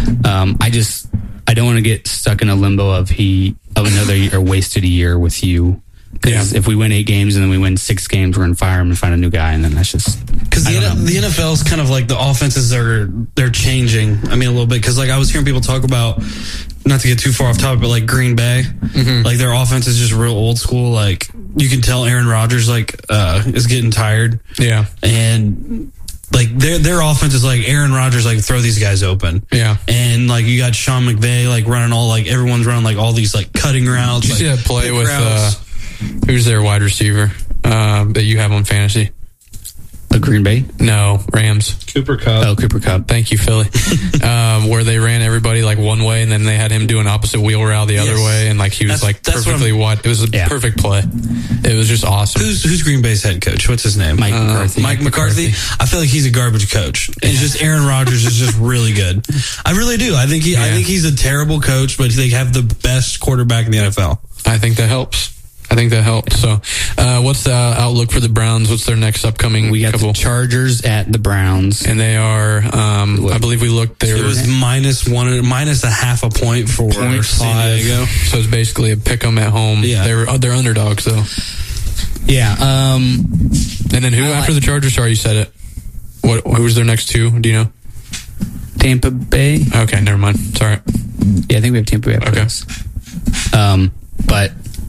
I don't want to get stuck in a limbo of another year, wasted a year with Hugh. Because if we win 8 games and then we win 6 games, we're going to fire him and find a new guy, and then that's just... Because the NFL is kind of like the offenses they're changing. I mean, a little bit. Because like I was hearing people talk about, not to get too far off topic, but like Green Bay, like their offense is just real old school. Like you can tell Aaron Rodgers is getting tired. Yeah, and like their offense is like Aaron Rodgers, like throw these guys open. Yeah, and like you got Sean McVay like running everyone's running like all these like cutting routes. Did you see that play with who's their wide receiver that you have on fantasy? The Green Bay? No, Rams. Cooper Kupp. Oh, Cooper Kupp. Thank you, Philly. Where they ran everybody like one way, and then they had him do an opposite wheel route the other way, and like he was perfectly wide. It was a perfect play. It was just awesome. Who's Green Bay's head coach? What's his name? Mike McCarthy. Mike McCarthy. I feel like he's a garbage coach. It's just Aaron Rodgers is just really good. I really do. I think he's a terrible coach, but they have the best quarterback in the NFL. I think that helps. So, what's the outlook for the Browns? What's their next upcoming? We got the Chargers at the Browns, and they are. I believe we looked. It was minus a half a point for San Diego. So it's basically a pick 'em at home. Yeah, they're underdogs though. Yeah. And then who after the Chargers? Sorry, you said it. Who was their next two? Do you know? Tampa Bay. Okay, never mind. Sorry. Yeah, I think we have Tampa Bay. Okay. But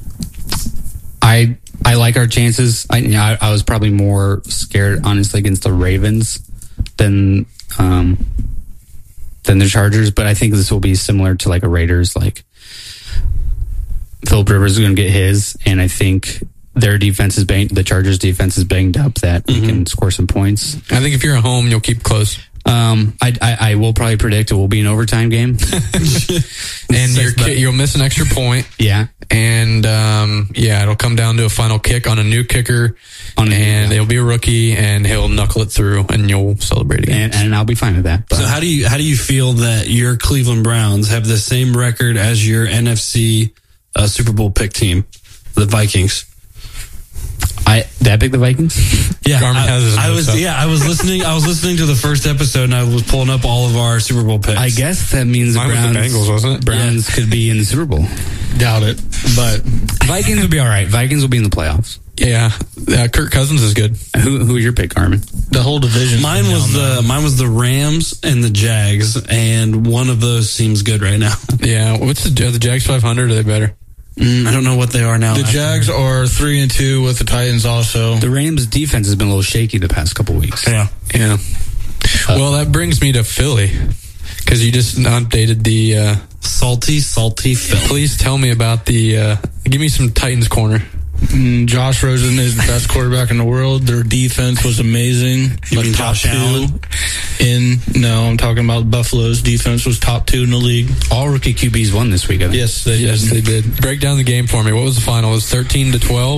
I like our chances. I was probably more scared, honestly, against the Ravens than the Chargers. But I think this will be similar to like a Raiders. Like Phillip Rivers is going to get his, and I think their defense is the Chargers' defense is banged up that we can score some points. I think if you're at home, you'll keep close. I will probably predict it will be an overtime game, and you'll miss an extra point. Yeah, and it'll come down to a final kick on a new kicker, and it'll be a rookie, and he'll knuckle it through, and you'll celebrate again. And I'll be fine with that. But. So how do you feel that your Cleveland Browns have the same record as your NFC Super Bowl pick team, the Vikings? Did I pick the Vikings? Yeah, I was listening to the first episode, and I was pulling up all of our Super Bowl picks. I guess that means Mine was the Bengals, wasn't it? Browns could be in the Super Bowl. Doubt it, but Vikings will be all right. Vikings will be in the playoffs. Yeah, Kirk Cousins is good. Who is your pick, Armin? The whole division. Mine was the Rams and the Jags, and one of those seems good right now. Yeah, what's the Jags 500? Are they better? I don't know what they are now. The Jags are 3-2 with the Titans also. The Rams defense has been a little shaky the past couple weeks. Yeah. Well, that brings me to Philly, because you just updated the salty Philly. Please tell me about give me some Titans corner. Josh Rosen is the best quarterback in the world. Their defense was amazing. You mean Josh Allen? No, I'm talking about Buffalo's defense was top 2 in the league. All rookie QBs won this weekend. Yes, they did. Break down the game for me. What was the final? It was 13-12?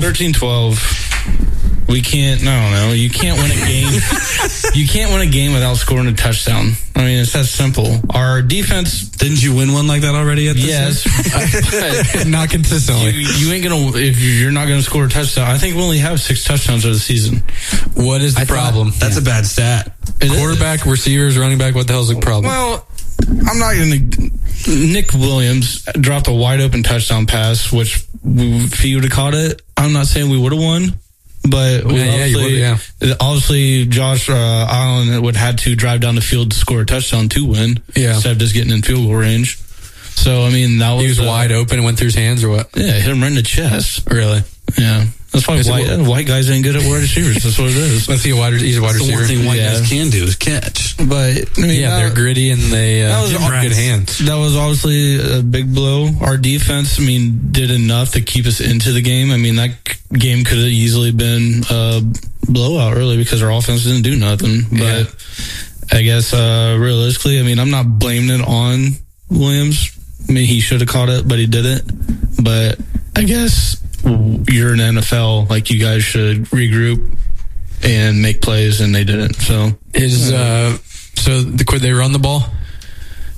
13-12. We can't, no. You can't win a game. You can't win a game without scoring a touchdown. I mean, it's that simple. Our defense. Didn't you win one like that already? Yes. Not consistently. You ain't going to, if you're not going to score a touchdown. I think we only have 6 touchdowns of the season. What is the problem? That's a bad stat. Quarterback, receivers, running back, what the hell is the problem? Well, I'm not going to. Nick Williams dropped a wide open touchdown pass, which if he would have caught it, I'm not saying we would have won. But obviously, Josh Allen would have had to drive down the field to score a touchdown to win, instead of just getting in field goal range. So, I mean, that was... He was wide open and went through his hands, or what? Yeah, hit him right in the chest. Really? Yeah. That's why white guys ain't good at wide receivers. That's what it is. Let's see, he's a wide receiver. The one thing white guys can do is catch. But, I mean... they're gritty and they have good hands. That was obviously a big blow. Our defense, did enough to keep us into the game. I mean, that game could have easily been a blowout early because our offense didn't do nothing. But I guess realistically, I'm not blaming it on Williams. He should have caught it, but he didn't. But I guess you're in the NFL, like you guys should regroup and make plays, and they didn't. So could they run the ball?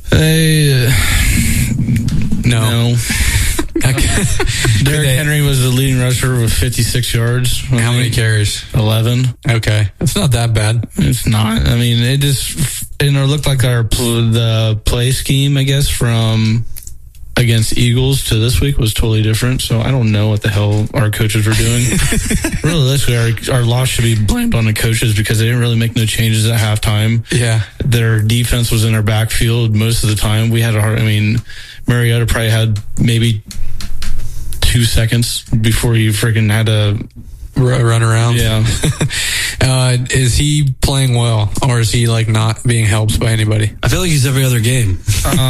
No. Derrick Henry was the leading rusher with 56 yards. How many carries? 11. Okay. It's not that bad. It's not. I mean, it looked like the play scheme, I guess, from against Eagles to this week was totally different. So I don't know what the hell our coaches were doing. Realistically, our loss should be blamed on the coaches because they didn't really make no changes at halftime. Yeah. Their defense was in our backfield most of the time. We had Mariota probably had maybe 2 seconds before you freaking had to run around. Yeah. Is he playing well, or is he not being helped by anybody? I feel like he's every other game.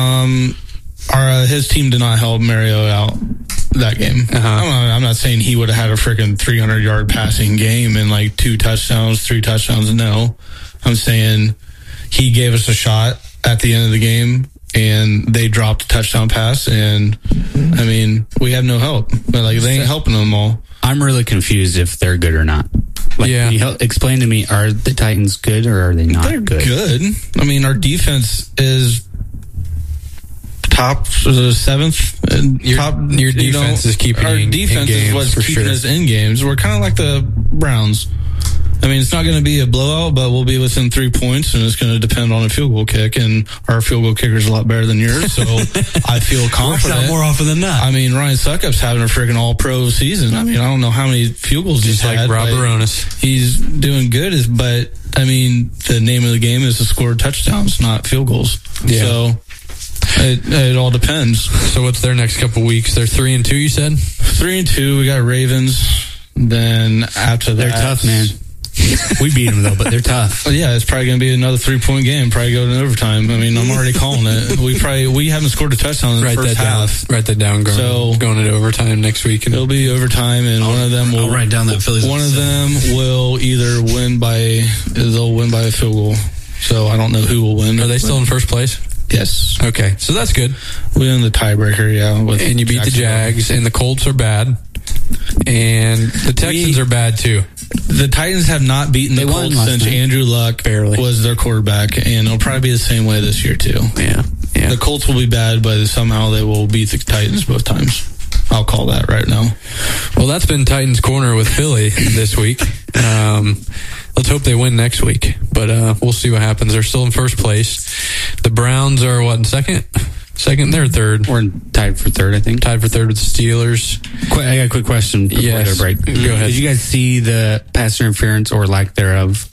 His team did not help Mariota out that game. I'm not saying he would have had a freaking 300-yard passing game and 2 touchdowns, 3 touchdowns. No, I'm saying he gave us a shot at the end of the game, and they dropped a touchdown pass, and I mean, we have no help. But they ain't helping them all. I'm really confused if they're good or not. Can you explain to me, are the Titans good or are they not They're good. I mean, our defense is top 7th. Your defense is keeping our defense is what's keeping us in games. We're kind of like the Browns. I mean, it's not going to be a blowout, but we'll be within 3 points, and it's going to depend on a field goal kick. And our field goal kicker is a lot better than yours, so I feel confident. Works out more often than not. I mean, Ryan Succop's having a freaking All-Pro season. I mean, I don't know how many field goals he's had. Just like Rob Baronis. He's doing good, but I mean, the name of the game is to score touchdowns, not field goals. Yeah. So it all depends. So what's their next couple weeks? They're 3-2, you said? 3-2. We got Ravens. Then after that, they're tough, man. We beat them though, but they're tough. Yeah, it's probably going to be another 3-point game. Probably go to overtime. I mean, I'm already calling it. We haven't scored a touchdown in the first half. Write that down. Going into overtime next week. It'll be overtime, and one of them will. I'll write down that Phillies. One of them will either win by a field goal. So I don't know who will win. Are they still in first place? Yes. Okay, so that's good. We win the tiebreaker, yeah. And you beat the Jags, and the Colts are bad, and the Texans are bad too. The Titans have not beaten the Colts since Andrew Luck was their quarterback, and it'll probably be the same way this year too. Yeah. The Colts will be bad, but somehow they will beat the Titans both times. I'll call that right now. Well, that's been Titans Corner with Philly this week. Let's hope they win next week, but we'll see what happens. They're still in first place. The Browns are in second? They're third. We're tied for third, I think. Tied for third with the Steelers. I got a quick question before we go to break. Go ahead. Did you guys see the pass interference or lack thereof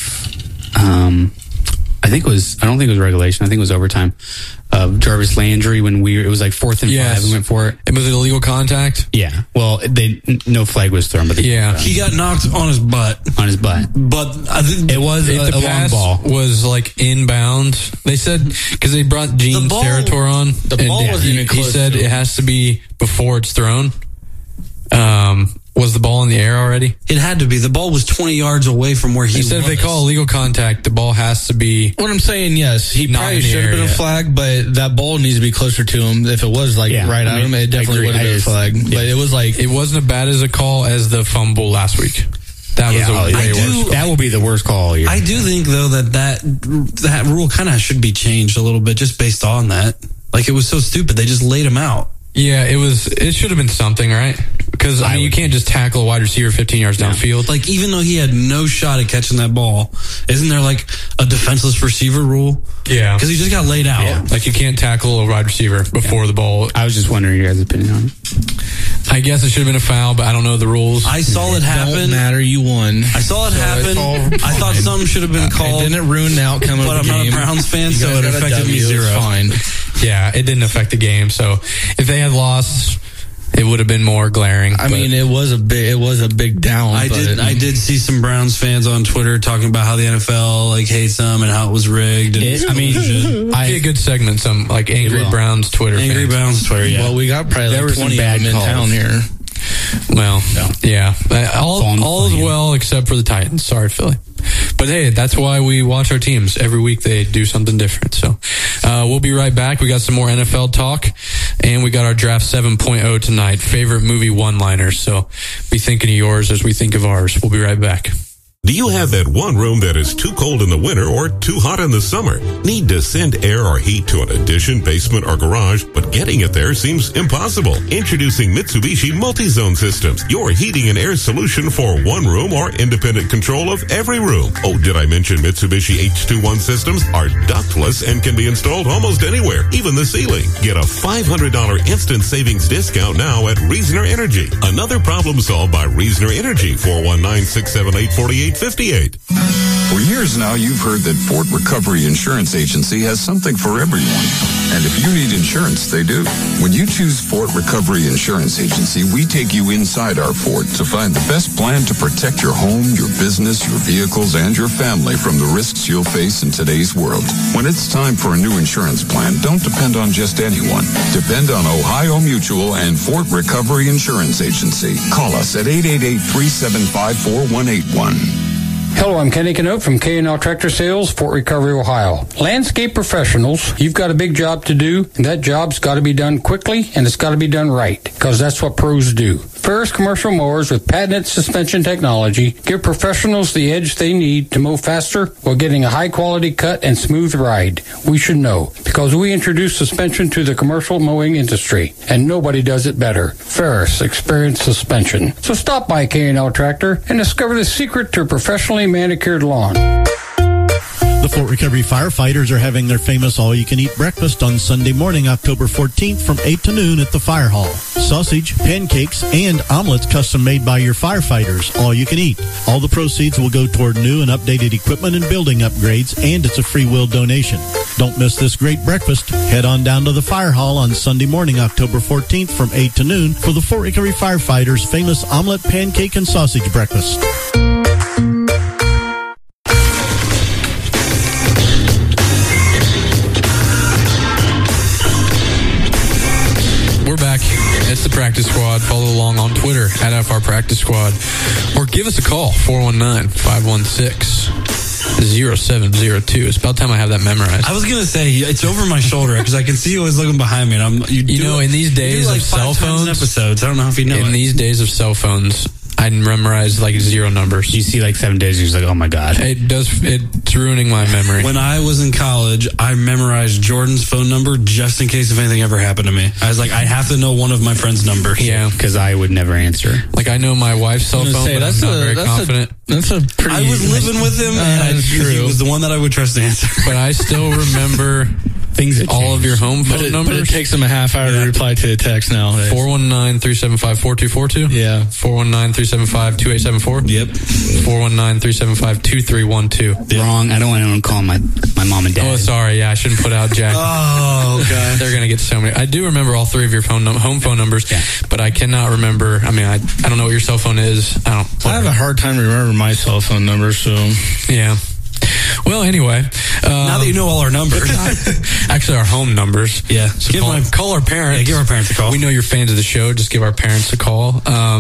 I don't think it was regulation. I think it was overtime of Jarvis Landry when it was 4th and 5 and went for it. It was an illegal contact? Yeah. Well, no flag was thrown, but he got knocked on his butt. But I think it was a long ball. Was inbound. They said, because they brought Gene Steratore on. The ball wasn't even close. He said it has to be before it's thrown. Was the ball in the air already? It had to be. The ball was 20 yards away from where he was. They said if they call illegal contact, the ball has to be. What I'm saying, yes, he probably should have been a flag, but that ball needs to be closer to him. If it was right at him, it definitely would have been a flag. Yeah. But it was it wasn't as bad as a call as the fumble last week. That was a way worse call. That will be the worst call all year. I do think though that rule kind of should be changed a little bit just based on that. It was so stupid. They just laid him out. Yeah, it should have been something, right? Because you can't just tackle a wide receiver 15 yards downfield. Even though he had no shot at catching that ball, isn't there a defenseless receiver rule? Yeah, because he just got laid out. Yeah. You can't tackle a wide receiver before the ball. I was just wondering your guys' opinion on it. I guess it should have been a foul, but I don't know the rules. I saw it happen. Don't matter, you won. I saw it happen. I thought something should have been called. It didn't ruin the outcome of the game. But I'm not a Browns fan, so it affected me zero. Fine. Yeah, it didn't affect the game. So if they had lost, it would have been more glaring. I mean, it was a big down. I did see some Browns fans on Twitter talking about how the NFL hates them and how it was rigged. And I see a good segment. Some angry Browns Twitter. Angry Browns Twitter. Yeah. Well, we got probably 20 bad in town here. Well, yeah. All is well except for the Titans. Sorry, Philly. But hey, that's why we watch our teams. Every week they do something different. So we'll be right back. We got some more NFL talk, and we got our Draft 7.0 tonight. Favorite movie one-liners. So be thinking of yours as we think of ours. We'll be right back. Do you have that one room that is too cold in the winter or too hot in the summer? Need to send air or heat to an addition, basement, or garage, but getting it there seems impossible? Introducing Mitsubishi Multi-Zone Systems, your heating and air solution for one room or independent control of every room. Oh, did I mention Mitsubishi H21 systems are ductless and can be installed almost anywhere, even the ceiling. Get a $500 instant savings discount now at Reasoner Energy. Another problem solved by Reasoner Energy, 419-678-4858. For years now, you've heard that Fort Recovery Insurance Agency has something for everyone. And if you need insurance, they do. When you choose Fort Recovery Insurance Agency, we take you inside our fort to find the best plan to protect your home, your business, your vehicles, and your family from the risks you'll face in today's world. When it's time for a new insurance plan, don't depend on just anyone. Depend on Ohio Mutual and Fort Recovery Insurance Agency. Call us at 888-375-4181. Hello, I'm Kenny Canote from K&L Tractor Sales, Fort Recovery, Ohio. Landscape professionals, you've got a big job to do, and that job's got to be done quickly, and it's got to be done right, because that's what pros do. Ferris commercial mowers with patented suspension technology give professionals the edge they need to mow faster while getting a high-quality cut and smooth ride. We should know, because we introduced suspension to the commercial mowing industry, and nobody does it better. Ferris Experience Suspension. So stop by K&L Tractor and discover the secret to a professionally manicured lawn. The Fort Recovery firefighters are having their famous all-you-can-eat breakfast on Sunday morning, October 14th from 8 to noon at the fire hall. Sausage, pancakes, and omelets custom-made by your firefighters, all you can eat. All the proceeds will go toward new and updated equipment and building upgrades, and it's a free will donation. Don't miss this great breakfast. Head on down to the fire hall on Sunday morning, October 14th from 8 to noon for the Fort Recovery firefighters' famous omelet, pancake, and sausage breakfast. We're back. It's the Practice Squad. Follow along on Twitter at FR Practice Squad. Or give us a call, 419-516-0702. It's about time I have that memorized. I was going to say, it's over my shoulder because I can see you always looking behind me. And in these days like of cell phones, episodes, I don't know if you know in these days of cell phones, I memorize like 0 numbers. You see like 7 days, you're just like, oh my God. It's ruining my memory. When I was in college, I memorized Jordan's phone number just in case if anything ever happened to me. I was like, I have to know one of my friend's numbers. Yeah. Because I would never answer. Like I know my wife's cell phone, but I'm not very confident. That's a pretty... I was living with him, and he was the one that I would trust to answer. But I still remember... things all of your home phone numbers. But it takes them a half hour to reply to a text nowadays. 419-375-4242. Yeah. 419-375-2874. Yep. 419-375-2312. Yep. Wrong. I don't want anyone to call my mom and dad. Oh, sorry. Yeah, I shouldn't put out Jack. Oh, God. They're going to get so many. I do remember all 3 of your home phone numbers, but I cannot remember. I mean, I don't know what your cell phone is. I have a hard time remembering my cell phone number, so. Yeah. Well, anyway. Now that you know all our numbers. Actually, our home numbers. Yeah. So call our parents. Yeah, give our parents a call. We know you're fans of the show. Just give our parents a call.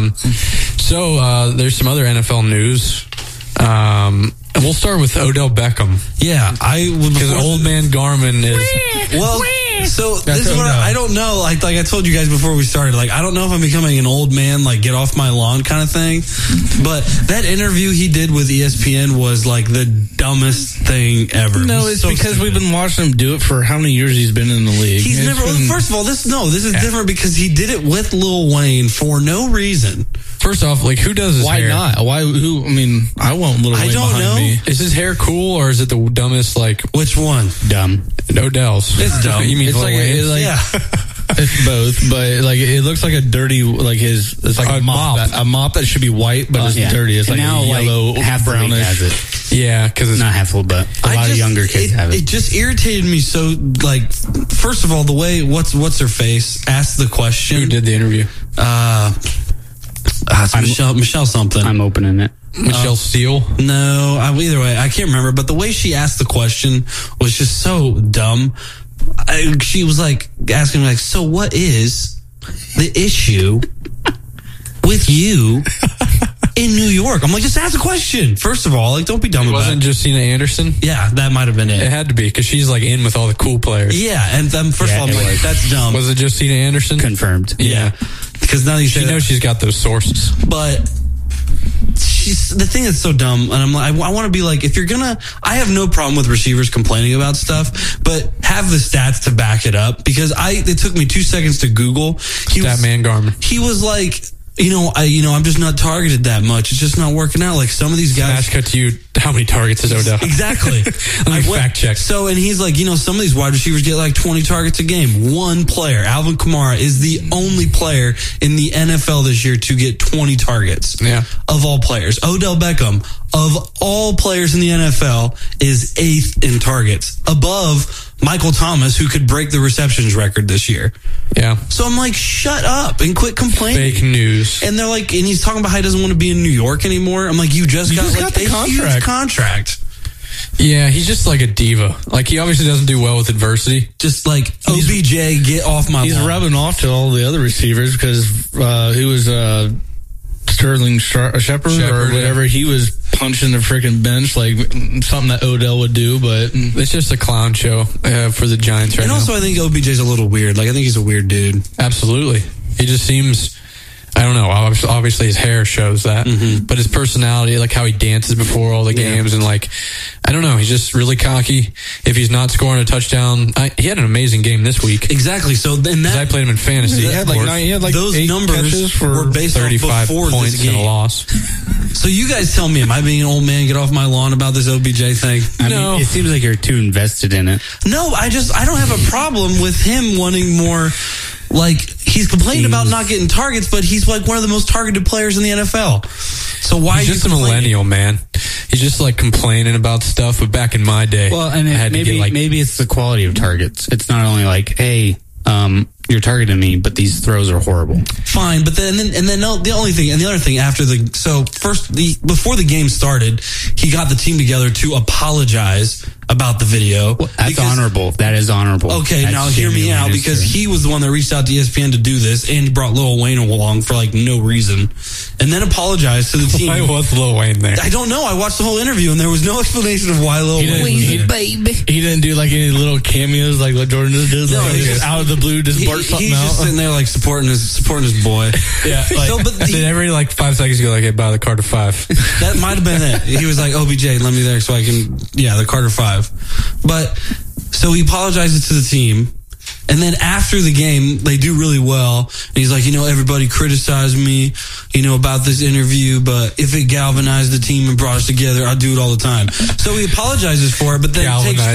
So there's some other NFL news. And we'll start with Odell Beckham. Yeah. Because old man Garmin is... Well... So this is what I don't know. Like I told you guys before we started, like I don't know if I'm becoming an old man, like get off my lawn kind of thing. But that interview he did with ESPN was like the dumbest thing ever. No, it's so because we've been watching him do it for how many years he's been in the league. He's never. First of all, this is different because he did it with Lil Wayne for no reason. First off, like who does his hair? Why not? Why? Who? I mean, I want Lil Wayne behind me. Is his hair cool or is it the dumbest? Like which one? Dumb. Odell's. It's dumb. You mean it's Lil like, Wayne? Yeah. It's both, but like it looks like a dirty, like it's like a mop that should be white, but it's dirty. It's like now, a yellow, half brownish. Has it. Yeah, because it's not half full, but a lot of younger kids have it. It just irritated me so. Like, first of all, the way what's her face asked the question. Who did the interview? Michelle something. I'm opening it. Michelle Steele? No, either way, I can't remember. But the way she asked the question was just so dumb. She was like asking me, like, so what is the issue with you in New York? I'm like, just ask a question. First of all, like, don't be dumb about it. Wasn't Justina Anderson? Yeah, that might have been it. It had to be because she's like in with all the cool players. Yeah, and first of all, I'm like, that's dumb. Was it Justina Anderson? Confirmed. Yeah. Because now you say she knows she's got those sources. But the thing that's so dumb, and I'm like, I want to be like, if you're gonna, I have no problem with receivers complaining about stuff, but have the stats to back it up, because it took me 2 seconds to Google. Statman Garmin. He was like, I'm just not targeted that much. It's just not working out. Like some of these guys. Smash cut to you. How many targets is Odell? Exactly. Let me fact check. So, and he's like, some of these wide receivers get like 20 targets a game. One player, Alvin Kamara, is the only player in the NFL this year to get 20 targets. Yeah. Of all players. Odell Beckham, of all players in the NFL, is 8th in targets. Above Michael Thomas, who could break the receptions record this year. Yeah. So I'm like, shut up and quit complaining. Fake news. And they're like, and he's talking about how he doesn't want to be in New York anymore. I'm like, you just got the huge contract. Yeah, he's just like a diva. Like, he obviously doesn't do well with adversity. Just like, OBJ, get off my lawn. He's rubbing off to all the other receivers because he was Sterling Shepard or whatever. He was punching the freaking bench like something that Odell would do, but it's just a clown show for the Giants right now. And also, I think OBJ's a little weird. Like, I think he's a weird dude. Absolutely. He just seems... I don't know. Obviously, his hair shows that, but his personality, like how he dances before all the games, and like, I don't know. He's just really cocky. If he's not scoring a touchdown, he had an amazing game this week. Exactly. So then I played him in fantasy. He had like those numbers were based 35 off before points this game. and a loss. So you guys tell me, am I being an old man? Get off my lawn about this OBJ thing. I mean, it seems like you're too invested in it. No, I don't have a problem with him wanting more. Like, he's complaining about not getting targets, but he's like one of the most targeted players in the NFL. So why he's just a millennial, man. He's just like complaining about stuff. But back in my day, well, and maybe it's the quality of targets. It's not only like, hey, you're targeting me, but these throws are horrible. Fine, but the other thing after before the game started, he got the team together to apologize about the video. Well, that's honorable. That is honorable. Okay, that's now hear me out, because he was the one that reached out to ESPN to do this, and he brought Lil Wayne along for like no reason, and then apologized to the team. Why was Lil Wayne there? I don't know. I watched the whole interview, and there was no explanation of why Lil Wayne was there. Baby. He didn't do like any little cameos like what Jordan just did. No, like, he's just out of the blue, just blurt something he's out. Just sitting there like supporting his boy. Yeah. Like, then every like 5 seconds you go like, hey, buy the Carter 5. That might have been it. He was like, OBJ, let me there so I can, the Carter 5. But so he apologizes to the team, and then after the game they do really well, and he's like, everybody criticized me, about this interview, but if it galvanized the team and brought us together, I do it all the time. So he apologizes for it, but then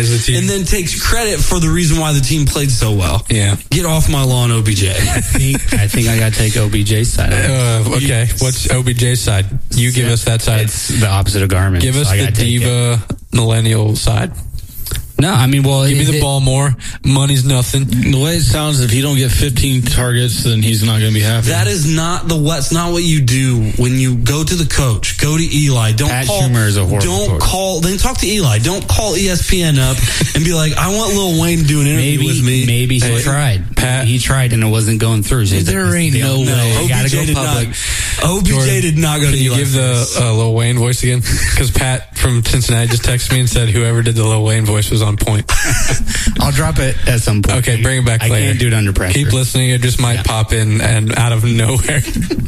takes credit for the reason why the team played so well. Yeah. Get off my lawn, OBJ. I think I gotta take OBJ's side. Okay, what's OBJ's side? You give us that side. It's the opposite of Garmin. Give us the diva millennial side. No, I mean, well, give me the ball more. Money's nothing. The way it sounds, if you don't get 15 targets, then he's not going to be happy. That is not that's not what you do when you go to the coach. Go to Eli. Pat Schumer is a horrible coach. Then talk to Eli. Don't call ESPN up and be like, I want Lil Wayne to do an interview with me. Maybe he tried. He tried and it wasn't going through. So there ain't no way. You gotta go public. OBJ did not go to Eli. Can you give the Lil Wayne voice again? Because Pat from Cincinnati just texted me and said whoever did the Lil Wayne voice was on point. I'll drop it at some point. Okay, bring it back later. I can't do it under pressure. Keep listening. It just might pop in and out of nowhere.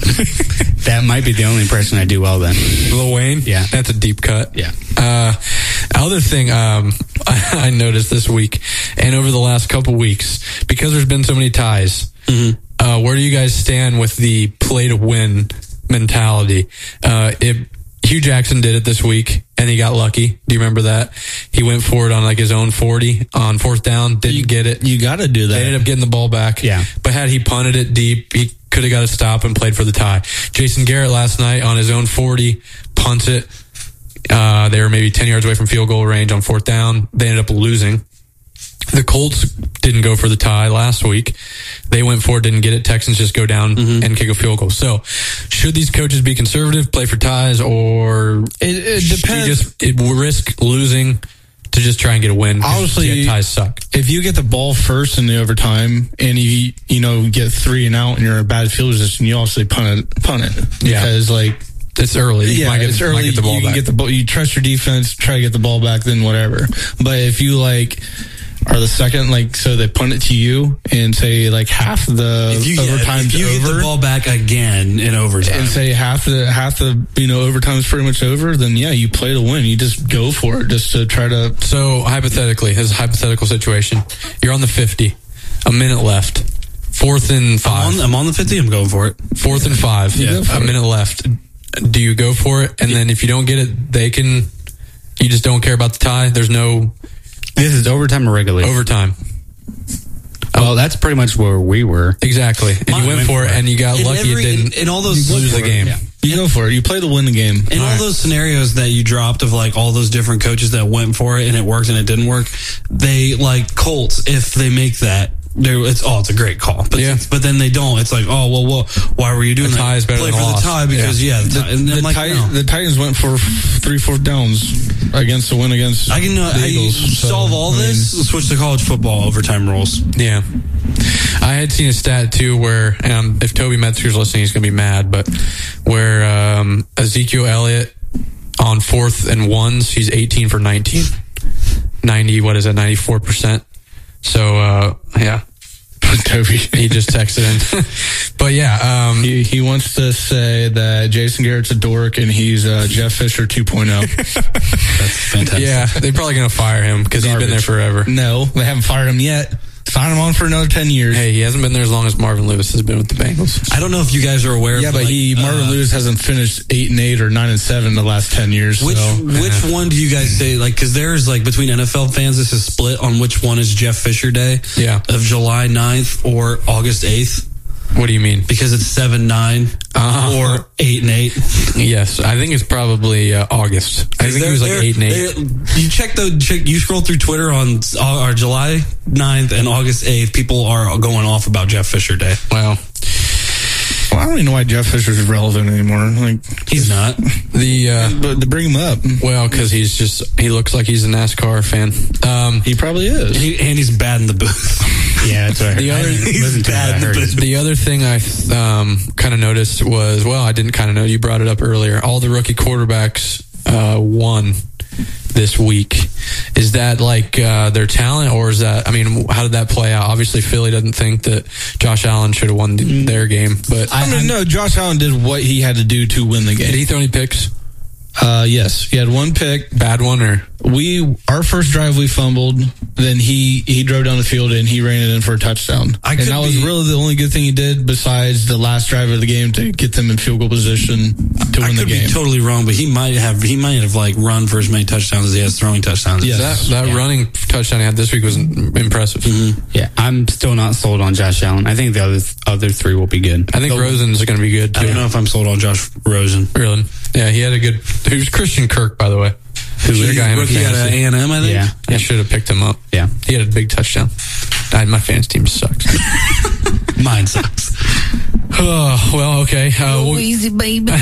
That might be the only impression I do well then. Lil Wayne? Yeah. That's a deep cut. Yeah. Other thing I noticed this week and over the last couple weeks, because there's been so many ties, where do you guys stand with the play to win mentality? Hugh Jackson did it this week, and he got lucky. Do you remember that? He went for it on like his own 40 on fourth down, didn't get it. You got to do that. They ended up getting the ball back. Yeah. But had he punted it deep, he could have got a stop and played for the tie. Jason Garrett last night on his own 40, punts it. They were maybe 10 yards away from field goal range on fourth down. They ended up losing. The Colts didn't go for the tie last week. They went for it, didn't get it. Texans just go down and kick a field goal. So, should these coaches be conservative, play for ties, or it depends? Risk losing to just try and get a win? Honestly, ties suck. If you get the ball first in the overtime and you get 3 and out and you're in a bad field position, you also punt it because it's early. It's early. Get the ball you back. Get the ball. You trust your defense. Try to get the ball back. Then whatever. But if you are the second, like, so they punt it to you and say like half the overtime's if you over. get the ball back again in overtime. And say half the overtime is pretty much over, then yeah, you play to win. You just go for it just to try to. So hypothetically, this is a hypothetical situation. You're on the 50, a minute left, 4th and 5. I'm on the 50. I'm going for it. 4th and 5. Yeah, a minute left. Do you go for it? And then if you don't get it, you just don't care about the tie. There's no. This is overtime or regulation? Overtime. Well, that's pretty much where we were. Exactly. And you went for it, and you got lucky it didn't. In all those, lose the game. Yeah. You go for it. You play to win the game. In all those scenarios that you dropped of like all those different coaches that went for it and it worked and it didn't work, they like Colts, if they make that, it's a great call. But then they don't. It's like, well, why were you doing that? The tie is better Play than for loss. the tie because The Titans went for 3/4 downs against the win against the Eagles. Solve all this, switch to college football overtime rules. Yeah. I had seen a stat too where, if Toby Metzger's listening, he's going to be mad, but where Ezekiel Elliott on 4th and 1s, he's 18 for 19. 94%. So, yeah. Toby. He just texted in. But yeah, he wants to say that Jason Garrett's a dork and he's Jeff Fisher 2.0. That's fantastic. Yeah, they're probably going to fire him because he's been there forever. No, they haven't fired him yet. Sign him on for another 10 years. Hey, he hasn't been there as long as Marvin Lewis has been with the Bengals. I don't know if you guys are aware. Yeah, but Marvin Lewis hasn't finished 8-8 or 9-7 the last 10 years. Which one do you guys say? Like, because there's like between NFL fans, this is split on which one is Jeff Fisher Day. Yeah, of July 9th or August 8th. What do you mean? Because it's 7-9 or 8-8. Yes, I think it's probably August. I think it was like 8-8. You scroll through Twitter on July 9th and August 8th. People are going off about Jeff Fisher Day. Wow. Well, I don't even know why Jeff Fisher's relevant anymore. Like, he's not. But to bring him up. Well, because he looks like he's a NASCAR fan. He probably is. And he's bad in the booth. Yeah, that's what I heard. The other thing I kind of noticed was, I didn't kind of know. You brought it up earlier. All the rookie quarterbacks won this week. Is that like their talent, or is that? I mean, how did that play out? Obviously, Philly doesn't think that Josh Allen should have won their game, but no. Josh Allen did what he had to do to win the game. Did he throw any picks? Yes, he had one pick. Bad one, or our first drive we fumbled. Then he drove down the field and he ran it in for a touchdown. And that was really the only good thing he did besides the last drive of the game to get them in field goal position to win the game. I could be totally wrong, but he might have like run for as many touchdowns as he has throwing touchdowns. Yes. That running touchdown he had this week was impressive. Mm-hmm. Yeah, I'm still not sold on Josh Allen. I think the other three will be good. I think Rosen's going to be good too. I don't know if I'm sold on Josh Rosen. Really? Yeah, he had a good. Who's Christian Kirk, by the way? Who's the guy rookie at A&M, I think? Yeah. I should have picked him up. Yeah. He had a big touchdown. My fans team sucks. Mine sucks. Oh, well, okay. Easy, baby. That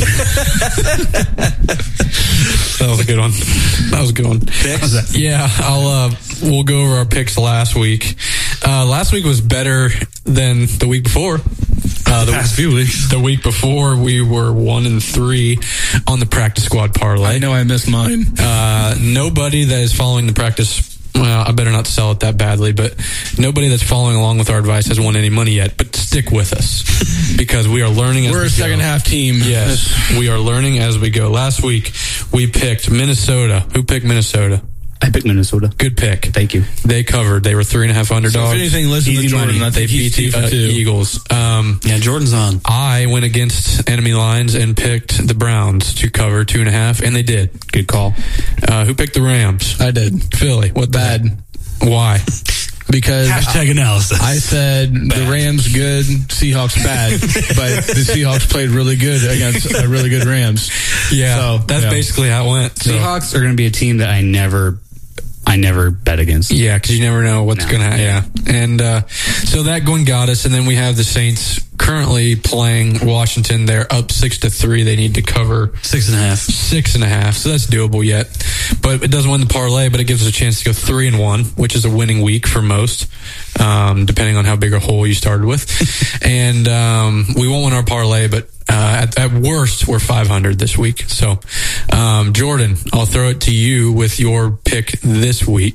was a good one. Picks? Yeah, we'll go over our picks last week. Last week was better than the week before. The past few weeks. The week before, we were 1-3 on the practice squad parlay. I know I missed mine. Nobody that is following the practice. Well, I better not sell it that badly, but nobody that's following along with our advice has won any money yet. But stick with us because we are learning. We're a second half team. Yes, we are learning as we go. Last week we picked Minnesota. Who picked Minnesota? I picked Minnesota. Good pick. Thank you. They covered. They were 3.5 underdogs. So if anything, listen to Jordan. I they think beat the Eagles. Yeah, Jordan's on. I went against enemy lines and picked the Browns to cover 2.5, and they did. Good call. Who picked the Rams? I did. Philly. What bad? Why? Because hashtag analysis. I said the Rams good, Seahawks bad, but the Seahawks played really good against really good Rams. Yeah, so, that's basically how it went. Seahawks are going to be a team that I never bet against. Yeah, because you never know what's going to happen. Yeah. And so that one got us. And then we have the Saints currently playing Washington. They're up 6-3. They need to cover 6.5. So that's doable yet. But it doesn't win the parlay, but it gives us a chance to go 3-1, which is a winning week for most, depending on how big a hole you started with. And we won't win our parlay, but at worst, we're 500 this week. So, Jordan, I'll throw it to you with your pick this week.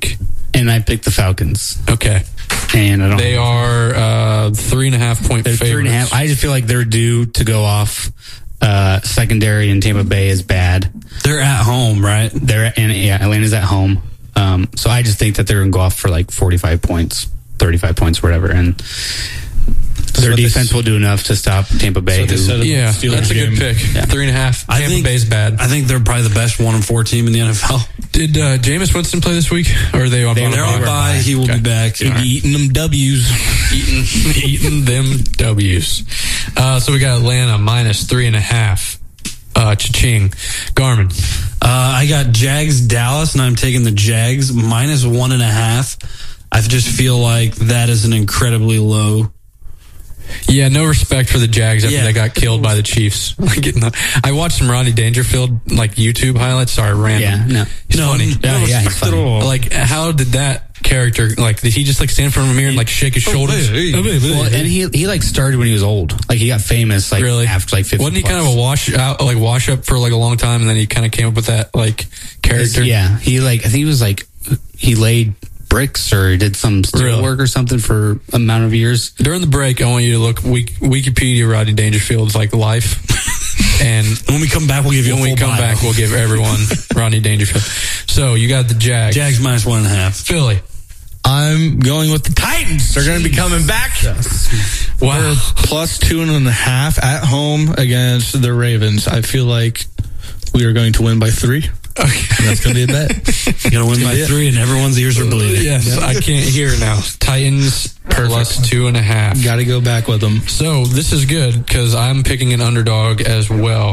And I picked the Falcons. Okay. And I don't. They are 3.5 point They're favorites. 3.5. I just feel like they're due to go off. Secondary in Tampa Bay is bad. They're at home, right? Atlanta's at home. So I just think that they're going to go off for like 45 points, 35 points, whatever. And their defense will do enough to stop Tampa Bay. That's a good pick. Yeah. 3.5. Tampa Bay's bad. I think they're probably the best 1-4 team in the NFL. Did Jameis Winston play this week? Or are they on They're on bye. He will be back. He'll be eating them W's. Eating them W's. So we got Atlanta minus 3.5. Cha-ching. Garmin. I got Jags Dallas, and I'm taking the Jags minus 1.5. I just feel like that is an incredibly low. Yeah, no respect for the Jags after they got killed by the Chiefs. I watched some Rodney Dangerfield YouTube highlights. Sorry, random. Yeah, he's funny. He's funny. Like, how did that character did he just stand in front of a mirror and shake his shoulders? Well, and he started when he was old. He got famous really? After 50. Wasn't he kind of a wash up for a long time, and then he kind of came up with that character? Yeah, I think he was he laid bricks or did some steel work or something for an amount of years. During the break, I want you to look Wikipedia Rodney Dangerfield's life. And when we come back, we'll give you we'll give everyone Rodney Dangerfield. So you got the Jags. Jags minus 1.5. Philly. I'm going with the Titans. They're going to be coming back. Wow. We're plus 2.5 at home against the Ravens. I feel like we are going to win by 3. Okay. That's going to be a bet. You're going to win by 3 and everyone's ears are bleeding. Yes, I can't hear now. Titans plus 2.5. Got to go back with them. So this is good because I'm picking an underdog as well.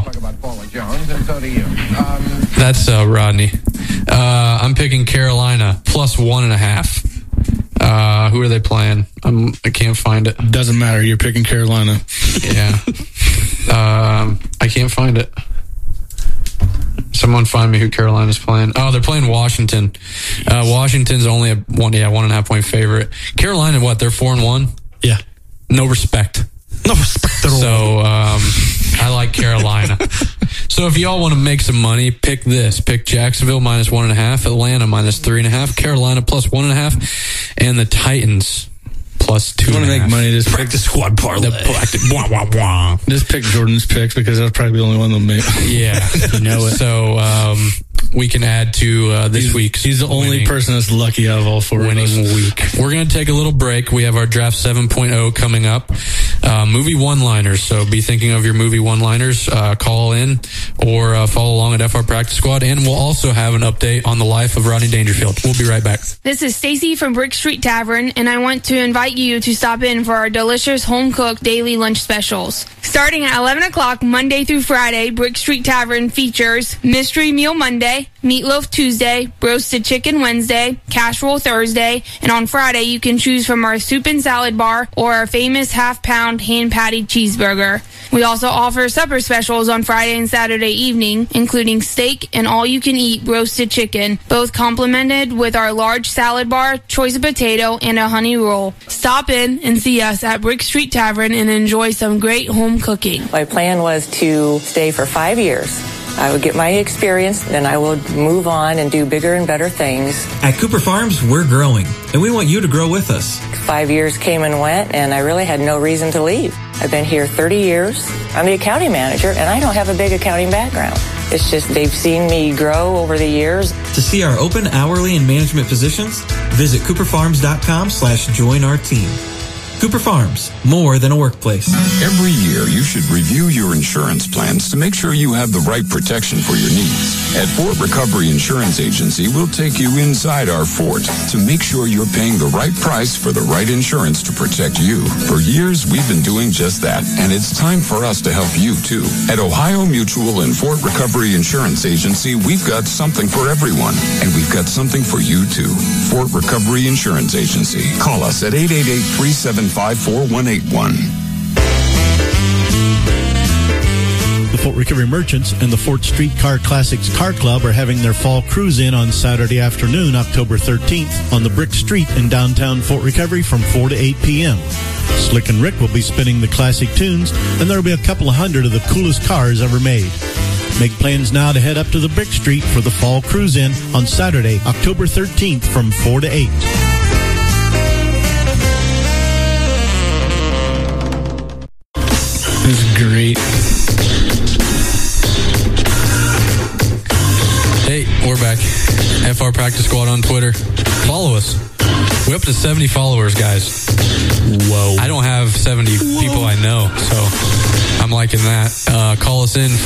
That's Rodney. I'm picking Carolina plus 1.5. Who are they playing? I can't find it. Doesn't matter. You're picking Carolina. Yeah. I can't find it. Someone find me who Carolina's playing. Oh, they're playing Washington. Washington's only a 1.5 point favorite. Carolina, they're 4-1? Yeah. No respect. No respect at all. So, I like Carolina. So if y'all want to make some money, pick this. Pick Jacksonville minus 1.5, Atlanta minus 3.5, Carolina plus 1.5, and the Titans plus 2.5. You want to make money? Just pick the squad parlay. Just pick Jordan's picks because that's probably the only one they'll make. Yeah, you know it. So we can add to this week's. He's the only person that's lucky out of all 4 winning week. We're going to take a little break. We have our draft 7.0 coming up. Movie one-liners. So be thinking of your movie one-liners. Call in or follow along at FR Practice Squad. And we'll also have an update on the life of Rodney Dangerfield. We'll be right back. This is Stacy from Brick Street Tavern, and I want to invite you to stop in for our delicious home-cooked daily lunch specials. Starting at 11 o'clock Monday through Friday, Brick Street Tavern features Mystery Meal Monday, Meatloaf Tuesday, Roasted Chicken Wednesday, Casserole Thursday, and on Friday you can choose from our soup and salad bar or our famous half-pound hand-patty cheeseburger. We also offer supper specials on Friday and Saturday evening, including steak and all-you-can-eat roasted chicken, both complemented with our large salad bar, choice of potato, and a honey roll. Stop in and see us at Brick Street Tavern and enjoy some great home cooking. My plan was to stay for 5 years. I would get my experience, then I would move on and do bigger and better things. At Cooper Farms, we're growing, and we want you to grow with us. 5 years came and went, and I really had no reason to leave. I've been here 30 years. I'm the accounting manager, and I don't have a big accounting background. It's just they've seen me grow over the years. To see our open hourly and management positions, visit cooperfarms.com/join our team. Cooper Farms, more than a workplace. Every year, you should review your insurance plans to make sure you have the right protection for your needs. At Fort Recovery Insurance Agency, we'll take you inside our fort to make sure you're paying the right price for the right insurance to protect you. For years, we've been doing just that, and it's time for us to help you, too. At Ohio Mutual and Fort Recovery Insurance Agency, we've got something for everyone, and we've got something for you, too. Fort Recovery Insurance Agency. Call us at 888-375-4181. The Fort Recovery Merchants and the Fort Street Car Classics Car Club are having their fall cruise-in on Saturday afternoon, October 13th, on the Brick Street in downtown Fort Recovery from 4 to 8 p.m. Slick and Rick will be spinning the classic tunes, and there will be a couple of hundred of the coolest cars ever made. Make plans now to head up to the Brick Street for the Fall Cruise-In on Saturday, October 13th from 4 to 8. This is great. Hey, we're back. FR Practice Squad on Twitter. Follow us. We're up to 70 followers, guys. Whoa. I don't have 70 people I know, so I'm liking that. Call us in,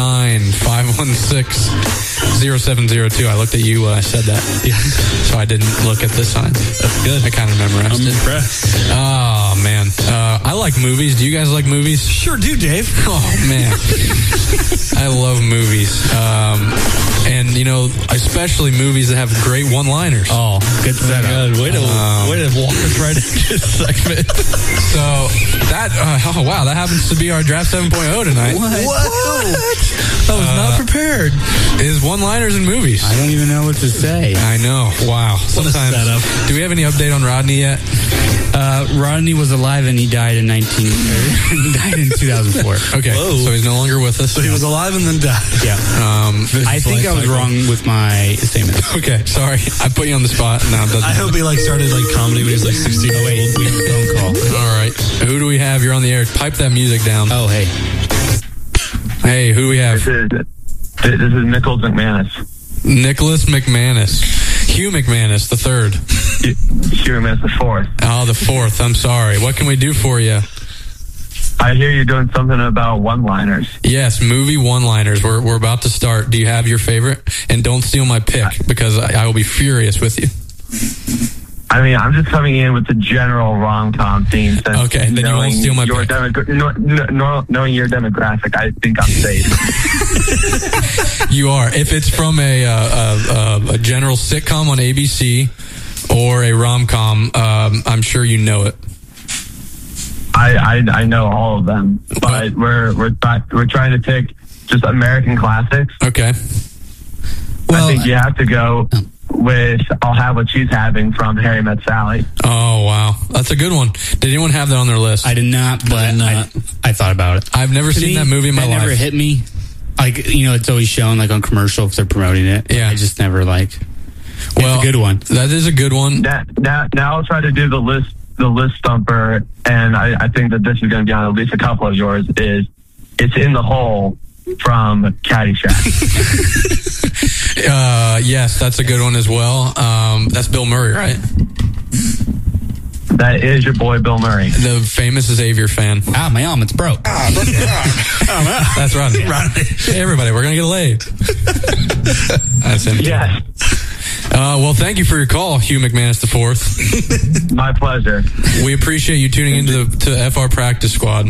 419-516-0702. I looked at you when I said that. So I didn't look at the sign. That's good. I kind of memorized I'm it. impressed. Oh, man. I like movies. Do you guys like movies? Sure do, Dave. Oh, man. I love movies. And, you know, especially movies that have great one-liners. Oh, good setup. Way to walk us right into this segment. So, that, oh, wow, that happens to be our Draft 7.0 tonight. What? I was not prepared. Is one-liners in movies. I don't even know what to say. I know. Wow. Sometimes. setup. Do we have any update on Rodney yet? Rodney was alive and he died in 2004. Okay. Whoa. So he's no longer with us. So he was alive and then died. Yeah. I think I was wrong with my statement. Okay. Sorry. I put you on the spot. No, it doesn't. I hope he started comedy when he was 16. Oh, wait. We have a phone call. All right. Who do we have? You're on the air. Pipe that music down. Oh, hey. Hey, who do we have? This is Nicholas McManus. Nicholas McManus. Hugh McManus, the third. Hugh McManus, the fourth. Oh, the fourth. I'm sorry. What can we do for you? I hear you're doing something about one-liners. Yes, movie one-liners. We're about to start. Do you have your favorite? And don't steal my pick because I will be furious with you. I mean, I'm just coming in with the general rom-com theme. Okay, then you won't steal my pick. Knowing your demographic, I think I'm safe. You are. If it's from a general sitcom on ABC or a rom-com, I'm sure you know it. I know all of them, but we're trying to pick just American classics. Okay. Well, I think you have to go with I'll Have What She's Having from Harry Met Sally. Oh, wow. That's a good one. Did anyone have that on their list? I did not, but I thought about it. I've never seen that movie in my life. It never hit me. It's always shown on commercial if they're promoting it. Yeah. I just never it's a good one. That is a good one. Now I'll try to do the list stumper, and I think that this is going to be on at least a couple of yours, is It's in the Hole from Caddyshack. Yes, that's a good one as well. That's Bill Murray, right? That is your boy Bill Murray. The famous Xavier fan. My arm, it's broke. That's Rodney. Hey, everybody, we're going to get laid. That's him. Yes. Well, thank you for your call, Hugh McManus the fourth. My pleasure. We appreciate you tuning into to FR Practice Squad.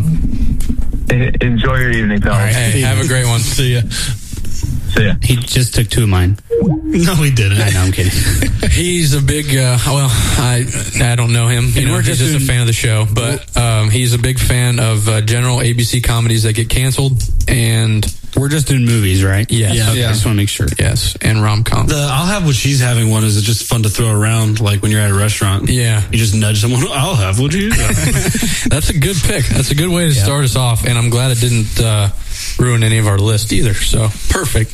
Enjoy your evening, fellas. All right, hey, have a great one. See ya. See ya. He just took two of mine. No, he didn't. I know, I'm kidding. He's a big, I don't know him. He's just a fan of the show, but he's a big fan of general ABC comedies that get canceled, and we're just doing movies, right? Yes. Yeah. Okay, I just want to make sure. Yes, and rom-com. The I'll Have What She's Having one is just fun to throw around, like when you're at a restaurant. Yeah. You just nudge someone, I'll have what you That's a good pick. That's a good way to start us off, and I'm glad it didn't ruin any of our list either, so perfect.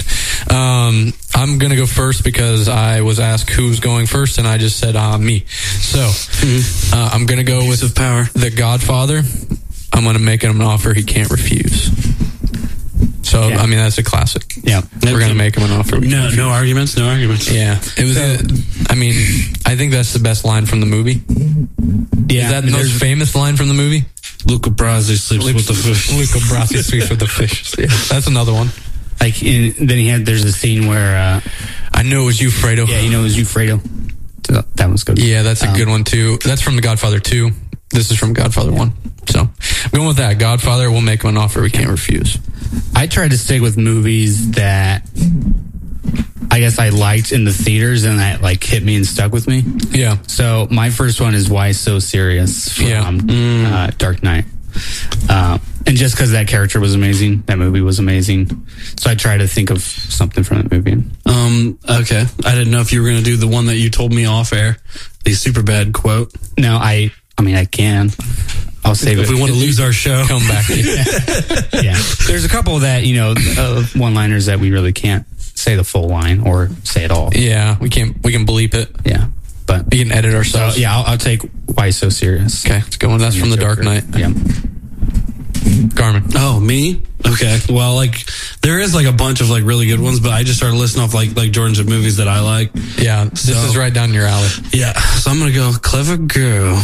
I'm going to go first because I was asked who's going first, and I just said me. So I'm going to go with of power. The Godfather. I'm going to make him an offer he can't refuse. So, I mean, that's a classic. Yeah. We're going to make him an offer. No arguments. Yeah. It was, I think that's the best line from the movie. Yeah. Is that the most famous line from the movie? Luca Brasi sleeps with the fish. Luca Brasi sleeps with the fish. Yeah, that's another one. There's a scene where, I know it was you, Fredo. Yeah, it was you, Fredo. So that one's good. Yeah, that's a good one too. That's from The Godfather 2. This is from Godfather 1. So, I'm going with that. Godfather, will make him an offer we can't refuse. I tried to stick with movies that I guess I liked in the theaters and that hit me and stuck with me. Yeah. So my first one is Why So Serious from Dark Knight. And just because that character was amazing, that movie was amazing. So I tried to think of something from that movie. Okay. I didn't know if you were going to do the one that you told me off air, the Superbad quote. No, I can. I'll save it. If we want to lose our show, come back. Yeah. There's a couple that, one-liners that we really can't say the full line or say it all. Yeah, we can bleep it. Yeah. But we can edit ourselves. So, yeah, I'll take Why So Serious. Okay, it's going. That's from The Dark Knight. Yeah. Garmin. Oh, me? Okay. Well, there is a bunch of really good ones, but I just started listing off like Jordan's of movies that I like. Yeah, this is right down your alley. Yeah. So I'm gonna go Clever Girl.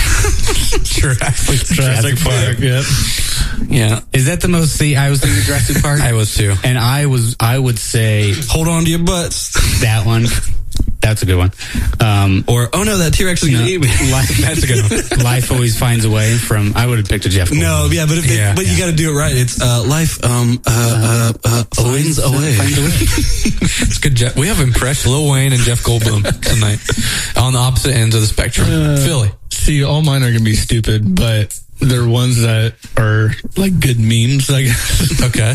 Jurassic Park. Yep. Yeah. Is that the most? See, I was thinking Jurassic Park. I was too. And I would say, Hold On to Your Butts. That one. That's a good one. Or, oh no, that T-Rex is going to eat me. That's a good one. Life Always Finds a Way from, I would have picked a Jeff Goldblum. No, yeah, but but you got to do it right. It's Life finds a way. It's good. We have impressed Lil Wayne and Jeff Goldblum tonight on the opposite ends of the spectrum. Philly. See, all mine are going to be stupid, but they're ones that are good memes, I guess. Okay.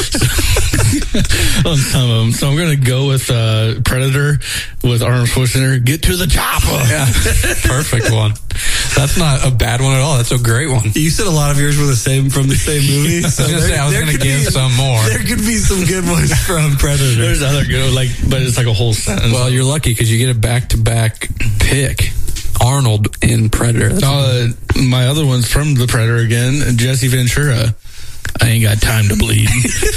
On some of them. So I'm going to go with Predator with Arnold Schwarzenegger. Get to the chopper. Yeah. Perfect one. That's not a bad one at all. That's a great one. You said a lot of yours were from the same movie. So I was going to give some more. There could be some good ones from Predator. There's other good, but it's a whole sentence. Well, you're lucky because you get a back-to-back pick. Arnold in Predator. My other one's from the Predator again, Jesse Ventura. I ain't got time to bleed.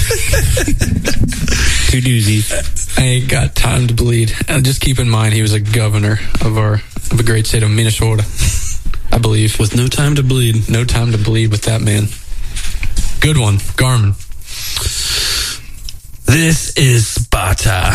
Two doozies. I ain't got time to bleed. And just keep in mind, he was a governor of a great state of Minnesota, I believe. With no time to bleed. No time to bleed with that man. Good one. Garmin. This is Sparta.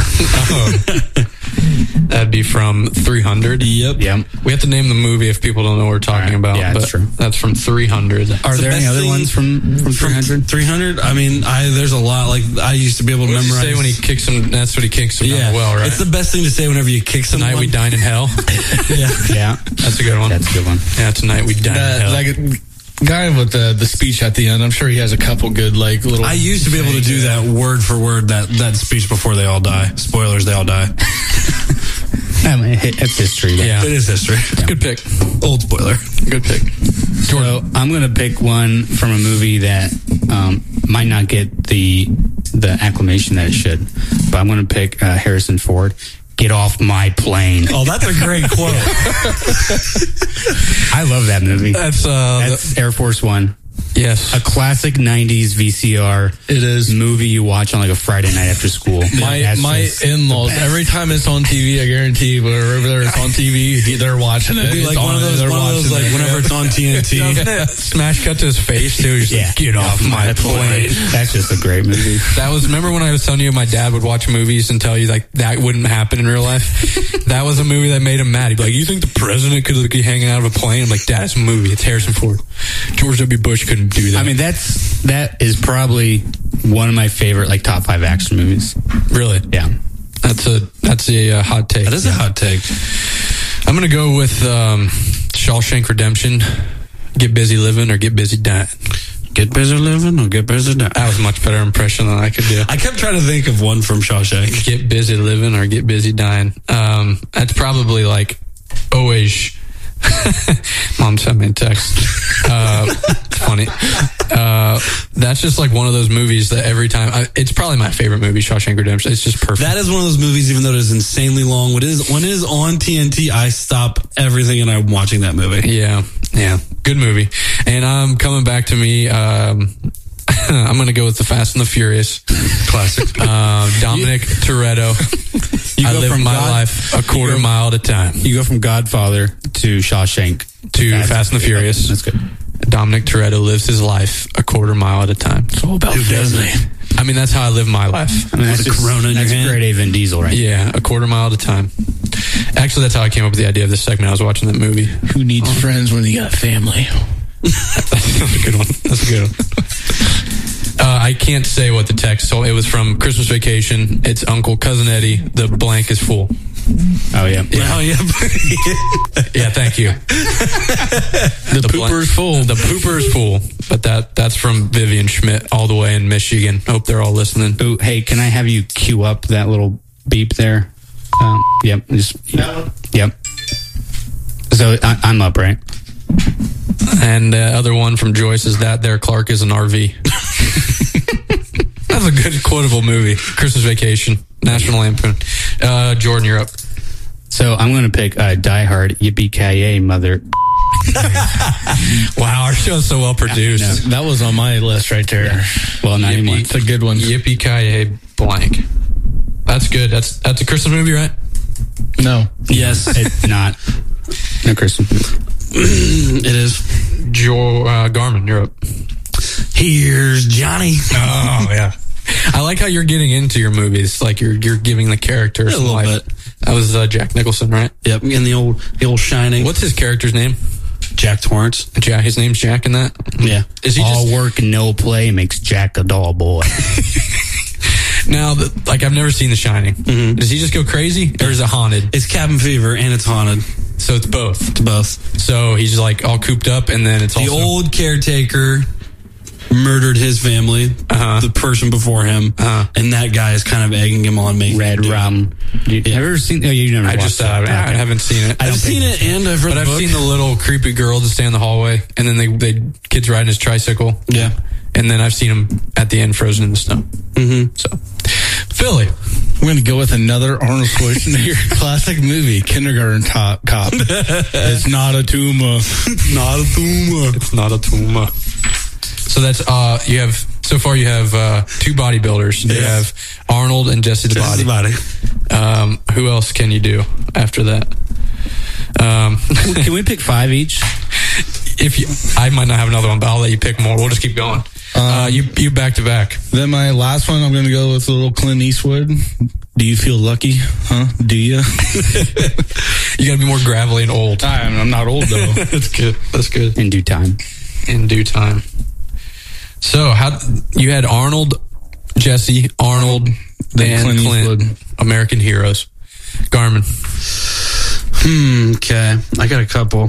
That'd be from 300. Yep. We have to name the movie if people don't know what we're talking about. Yeah, that's true. That's from 300. Are there any other ones from 300? 300? I mean, there's a lot. I used to be able to memorize. Say when he kicks him, that's what he kicks him down the well, right? It's the best thing to say whenever you kick someone. Tonight we dine in hell. Yeah. That's a good one. That's a good one. Yeah, tonight we dine in hell. Guy with the speech at the end, I'm sure he has a couple good little. I used to be able to do that word for word that speech before they all die. Spoilers, they all die. I mean, it's history. Yeah, it is history. It's a good pick. Old spoiler. Good pick. So I'm going to pick one from a movie that might not get the acclamation that it should, but I'm going to pick Harrison Ford. Get off my plane. Oh, that's a great quote. I love that movie. That's Air Force One. Yes. A classic 90s VCR. It is. Movie you watch on a Friday night after school. My in-laws, every time it's on TV, I guarantee wherever it's on TV, they're watching it. It's one of those whenever it's on TNT. Smash cut to his face too. He's like, get off my plane. That's just a great movie. Remember when I was telling you my dad would watch movies and tell you that wouldn't happen in real life? That was a movie that made him mad. He'd be like, you think the president could be hanging out of a plane? I'm like, Dad, it's a movie. It's Harrison Ford. George W. Bush couldn't do that. I mean, that is probably one of my favorite top 5 action movies. Really? Yeah. That's a hot take. That is a hot take. I'm gonna go with Shawshank Redemption. Get busy living or get busy dying. Get busy living or get busy dying. That was a much better impression than I could do. I kept trying to think of one from Shawshank. Get busy living or get busy dying. That's probably always. Mom sent me a text. It's funny. That's just one of those movies that every time it's probably my favorite movie, Shawshank Redemption. It's just perfect. That is one of those movies, even though it is insanely long. When it is on TNT, I stop everything and I'm watching that movie. Yeah, good movie. And coming back to me. I'm going to go with the Fast and the Furious classic. Dominic Toretto. I live my life a quarter mile at a time. You go from Godfather to Shawshank to Fast and the Furious. That's good. Dominic Toretto lives his life a quarter mile at a time. It's all about family. I mean, that's how I live my life. I mean, that's Corona in your hand. Grade A Vin Diesel, right? Yeah, a quarter mile at a time. Actually, that's how I came up with the idea of this segment. I was watching that movie. Who needs friends when you got family? That's a good one. That's a good one. I can't say what the text. So it was from Christmas Vacation. It's Uncle Cousin Eddie. The blank is full. Oh yeah. Oh yeah. Yeah. Thank you. The pooper's full. The pooper's full. But that's from Vivian Schmidt all the way in Michigan. Hope they're all listening. Ooh, hey, can I have you cue up that little beep there? Yep. Yep. So I'm up, right? And the other one from Joyce is That There Clark is an RV. That's a good quotable movie. Christmas Vacation, National Lampoon. Jordan, you're up. So I'm going to pick Die Hard, Yippee-Ki-Yay, Mother. Wow, our show's so well produced. That was on my list right there. Yeah. Well, not anymore. It's a good one. Yippee-Ki-Yay blank. That's good. That's a Christmas movie, right? No. Yes. It's not. No Christmas movie. It is. Garmin, you're up. Here's Johnny. Oh, yeah. I like how you're getting into your movies. Like you're giving the characters a little bit. That was Jack Nicholson, right? Yep, in the old Shining. What's his character's name? Jack Torrance. Jack. His name's Jack in that. Yeah. Is he all work and no play makes Jack a dull boy? Now, I've never seen The Shining. Mm-hmm. Does he just go crazy, or is it haunted? It's cabin fever and it's haunted. So it's both. It's both. So he's like all cooped up, and then it's the also... old caretaker murdered his family, the person before him, and that guy is kind of egging him on. Red rum. Have you ever seen? Oh, you never. I just I haven't seen it. I've seen it, and I've read but the I've book. seen the little creepy girl just stand in the hallway, and then they kids riding his tricycle. Yeah, and then I've seen him at the end frozen in the snow. Mm-hmm. So, Philly, we're going to go with another Arnold Schwarzenegger classic movie, Kindergarten Cop. It's not a tumor. Not a tumor. It's not a tumor. So that's you have so far you have two bodybuilders. You have Arnold and Jesse the Body. Who else can you do after that? Can we pick 5 each? I might not have another one, but I'll let you pick more. We'll just keep going. You back to back. Then my last one, I'm going to go with a little Clint Eastwood. Do you feel lucky? Huh? Do you? You got to be more gravelly and old. I'm not old though. That's good. That's good. In due time. In due time. So how you had Arnold, Jesse, Arnold, then Clint, American heroes. Garmin. Okay, I got a couple.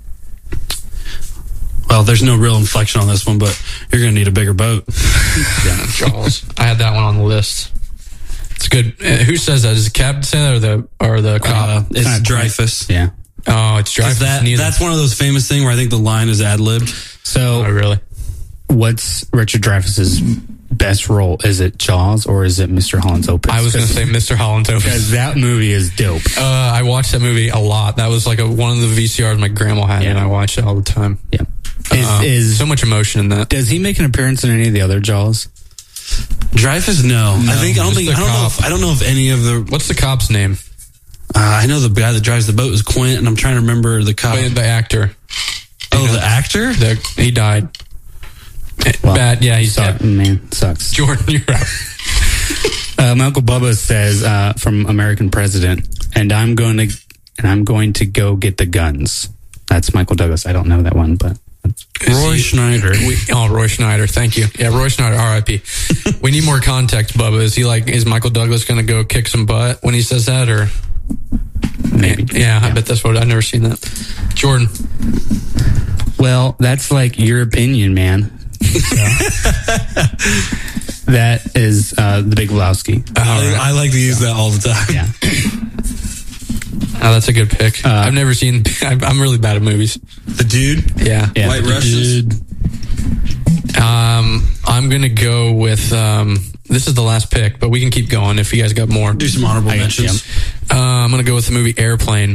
Well, there's no real inflection on this one, but you're going to need a bigger boat. Yeah, Jaws. I had that one on the list. It's good. Who says that? Is it Captain say that or the cop? It's Dreyfuss. Yeah. Oh, it's Dreyfuss. That's one of those famous things where I think the line is ad-libbed. So, really? What's Richard Dreyfuss's best role? Is it Jaws or is it Mr. Holland's Opus? I was going to say Mr. Holland's Opus. Because that movie is dope. I watched that movie a lot. That was like one of the VCRs my grandma had, and I watched it all the time. Yeah. Is so much emotion in that. Does he make an appearance in any of the other Jaws? Dreyfuss, no. I don't know if any of the. What's the cop's name? I know the guy that drives the boat is Quint, and I'm trying to remember the cop. The actor. Oh, the actor? He died. Well, bad. Yeah, he's dead. Man, sucks. Jordan, you're out. My Uncle Bubba says from American President, and I'm going to go get the guns. That's Michael Douglas. I don't know that one, but Roy Schneider. Roy Schneider. Thank you. Yeah, Roy Schneider. R.I.P. We need more context, Bubba. Is Michael Douglas going to go kick some butt when he says that, or maybe? Yeah, I bet that's what I've never seen that. Jordan. Well, that's like your opinion, man. That is the Big Lebowski. I like to use that all the time. Yeah. Oh, that's a good pick. I've never seen. I'm really bad at movies. The Dude. Yeah. White Russians. I'm gonna go with. This is the last pick, but we can keep going if you guys got more. Do some honorable mentions. I'm gonna go with the movie Airplane.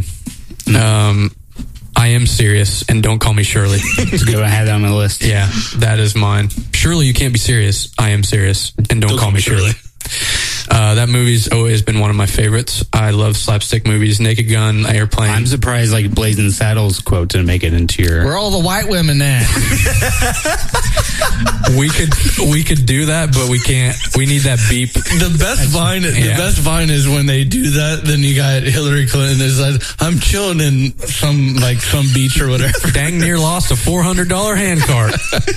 I Am Serious, and Don't Call Me Shirley. It's good. I had that on my list. Yeah, that is mine. Surely You Can't Be Serious. I Am Serious, and Don't Call Me Shirley. That movie's always been one of my favorites. I love slapstick movies. Naked Gun, Airplane. I'm surprised like Blazing Saddles quote didn't make it into your. Where are all the white women at? we could do that, but we can't. We need that beep. The best vine is when they do that. Then you got Hillary Clinton is like, I'm chilling in some beach or whatever. Dang near lost a $400 hand cart.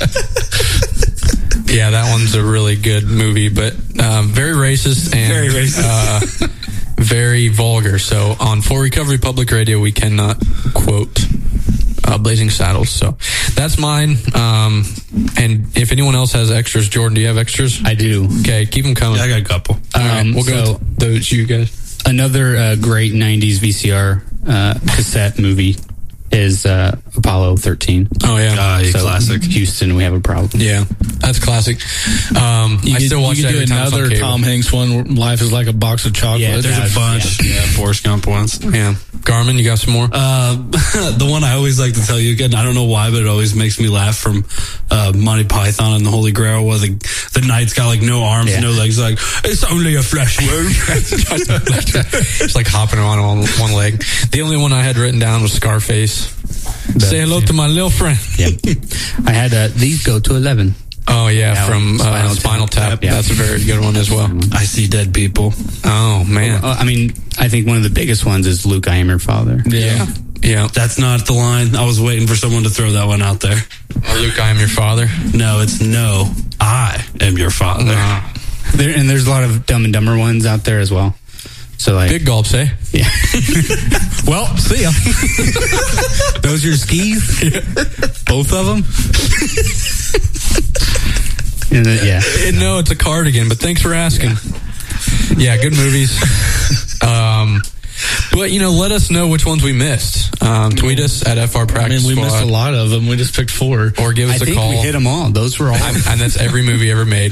Yeah, that one's a really good movie, but very racist and very vulgar. So on For Recovery Public Radio, we cannot quote Blazing Saddles. So that's mine. And if anyone else has extras, Jordan, do you have extras? I do. Okay, keep them coming. Yeah, I got a couple. We'll go with those, you guys. Another great 90s VCR cassette movie is Apollo 13. Oh, yeah. So classic. Houston, we have a problem. Yeah, that's classic. I still watch that every time it's on another cable. Tom Hanks one, where Life is Like a Box of Chocolates. Yeah, There's a bunch. Yeah, Forrest Gump ones. Yeah. Garmin, you got some more? The one I always like to tell you again, I don't know why, but it always makes me laugh, from Monty Python and the Holy Grail, where the knight's got like no arms, no legs, like, it's only a flesh wound. It's like hopping around on one leg. The only one I had written down was Scarface. Say hello to my little friend. Yeah. I had these go to 11. Oh, yeah, from Spinal Tap. Yeah. That's a very good one as well. I See Dead People. Oh, man. I mean, I think one of the biggest ones is Luke, I Am Your Father. Yeah. That's not the line. I was waiting for someone to throw that one out there. Oh, Luke, I Am Your Father? No, it's No, I Am Your Father. And there's a lot of Dumb and Dumber ones out there as well. So like big gulps, eh? Yeah. Well, see ya. Those your skis? Yeah. Both of them? And then, yeah. No, it's a cardigan, but thanks for asking. Yeah, good movies. But, let us know which ones we missed. Tweet us at FR Practice we Squad. missed a lot of them. We just picked 4. Or give us a call. We hit them all. Those were all. And that's every movie ever made.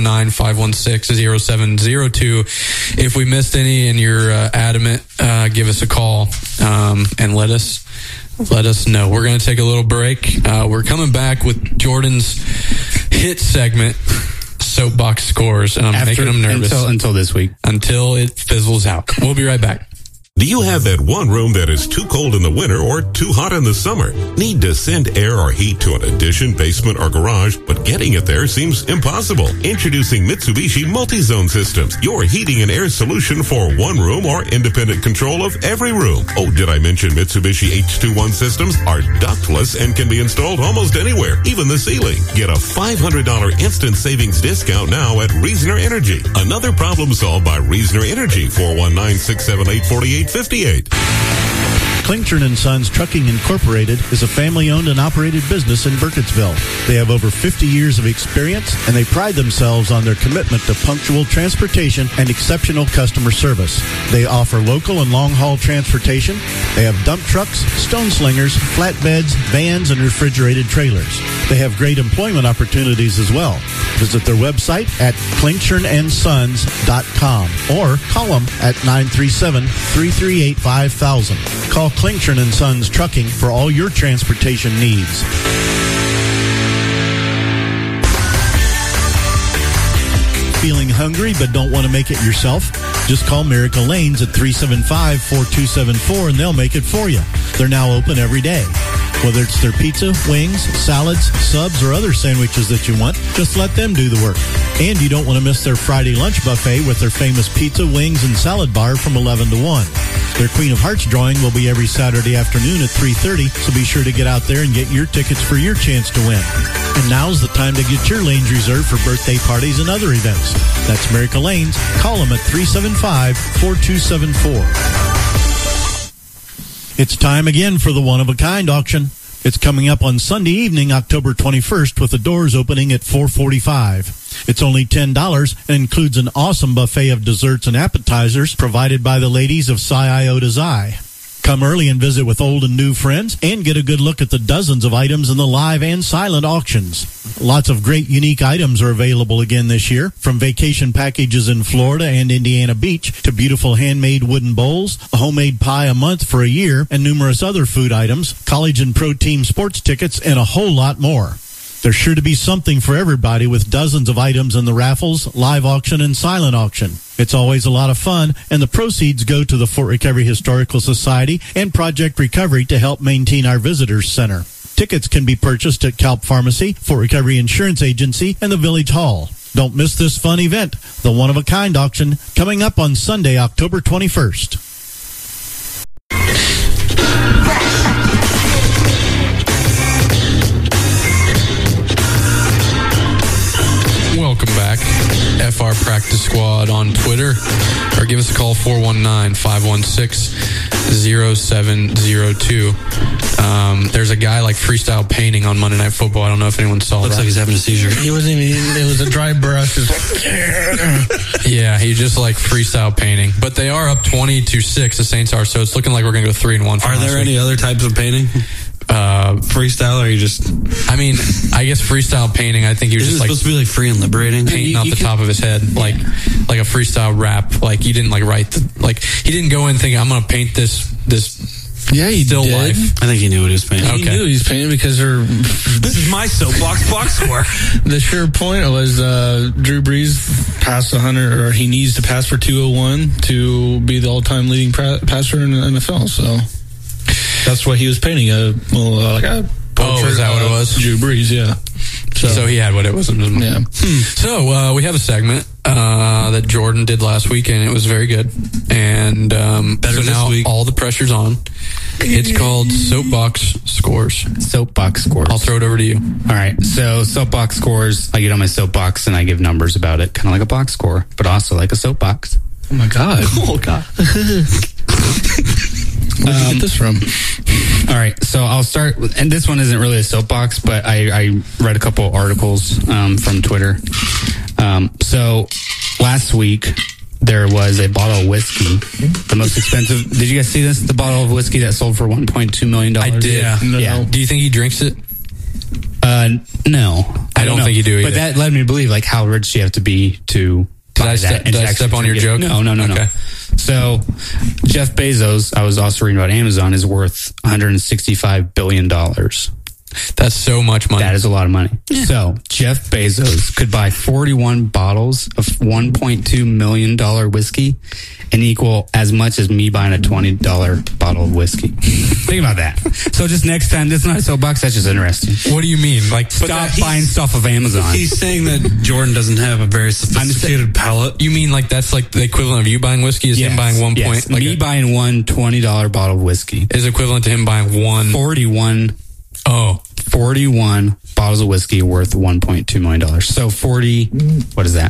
419-516-0702. If we missed any and you're adamant, give us a call and let us know. We're going to take a little break. We're coming back with Jordan's hit segment, Soapbox Scores, and I'm making them nervous. Until this week. Until it fizzles out. We'll be right back. Do you have that one room that is too cold in the winter or too hot in the summer? Need to send air or heat to an addition, basement, or garage, but getting it there seems impossible? Introducing Mitsubishi Multi-Zone Systems, your heating and air solution for one room or independent control of every room. Oh, did I mention Mitsubishi H21 systems are ductless and can be installed almost anywhere, even the ceiling. Get a $500 instant savings discount now at Reasoner Energy. Another problem solved by Reasoner Energy, 419-678-4858. Klingshirn & Sons Trucking Incorporated is a family-owned and operated business in Burkittsville. They have over 50 years of experience, and they pride themselves on their commitment to punctual transportation and exceptional customer service. They offer local and long-haul transportation. They have dump trucks, stone slingers, flatbeds, vans, and refrigerated trailers. They have great employment opportunities as well. Visit their website at klingshirnandsons.com or call them at 937-338-5000. Call Klingshirn & Sons Trucking for all your transportation needs. Feeling hungry but don't want to make it yourself? Just call Miracle Lanes at 375-4274 and they'll make it for you. They're now open every day. Whether it's their pizza, wings, salads, subs, or other sandwiches that you want, just let them do the work. And you don't want to miss their Friday lunch buffet with their famous pizza, wings, and salad bar from 11 to 1. Their Queen of Hearts drawing will be every Saturday afternoon at 3:30, so be sure to get out there and get your tickets for your chance to win. And now's the time to get your lanes reserved for birthday parties and other events. That's Miracle Lanes. Call them at 375-4274. It's time again for the one-of-a-kind auction. It's coming up on Sunday evening, October 21st, with the doors opening at 4:45. It's only $10 and includes an awesome buffet of desserts and appetizers provided by the ladies of Psi Iota Xi. Come early and visit with old and new friends and get a good look at the dozens of items in the live and silent auctions. Lots of great unique items are available again this year, from vacation packages in Florida and Indiana Beach to beautiful handmade wooden bowls, a homemade pie a month for a year, and numerous other food items, college and pro team sports tickets, and a whole lot more. There's sure to be something for everybody with dozens of items in the raffles, live auction, and silent auction. It's always a lot of fun, and the proceeds go to the Fort Recovery Historical Society and Project Recovery to help maintain our visitors center. Tickets can be purchased at Calp Pharmacy, Fort Recovery Insurance Agency, and the Village Hall. Don't miss this fun event, the one-of-a-kind auction, coming up on Sunday, October 21st. Welcome back. CFR Practice Squad on Twitter, or give us a call 419-516-0702. There's a guy like freestyle painting on Monday Night Football. I don't know if anyone saw Looks that. like he's having a seizure. He wasn't even, it was a dry brush. Yeah, he just like freestyle painting. But they are up 20-6, the Saints are, so it's looking like we're going to go 3-1. Are there any other types of painting? Freestyle, or you just... I mean, I guess freestyle painting, I think he was Isn't just it like... supposed to be like free and liberating? Painting off the top of his head, like a freestyle rap. Like, you didn't like write he didn't go in thinking, I'm going to paint this Yeah, he still did. life. I think he knew what he was painting. He knew he was painting because this is my soapbox box score. The sure point was Drew Brees passed 100, or he needs to pass for 201 to be the all-time leading passer in the NFL. So that's what he was painting. Like a portrait is that what it was? Drew Brees, yeah. So he had what it was in his mind. Yeah. So we have a segment that Jordan did last week, and it was very good. And Better so this now week. all the pressure's on. It's called Soapbox Scores. Soapbox Scores. I'll throw it over to you. All right. So Soapbox Scores, I get on my soapbox and I give numbers about it, kind of like a box score, but also like a soapbox. Oh my God. Oh God. Where'd you get this from? All right, so I'll start, and this one isn't really a soapbox, but I read a couple articles from Twitter. So last week, there was a bottle of whiskey, the most expensive. Did you guys see this? The bottle of whiskey that sold for $1.2 million. I did. Yeah. Do you think he drinks it? No. I don't think you do either. But that led me to believe, like, how rich you have to be to buy that. Did I step on your joke? No. Okay. So, Jeff Bezos, I was also reading about Amazon, is worth $165 billion. That's so much money. That is a lot of money. Yeah. So, Jeff Bezos could buy 41 bottles of $1.2 million whiskey and equal as much as me buying a $20 bottle of whiskey. Think about that. So, just next time, this is not a soapbox, that's just interesting. What do you mean? Like, stop buying stuff of Amazon. He's saying that Jordan doesn't have a very sophisticated palate. You mean like that's like the equivalent of you buying whiskey is him buying 1 point? Like me buying one $20 bottle of whiskey is equivalent to him buying 41 bottles of whiskey worth $1.2 million. So 40, what is that?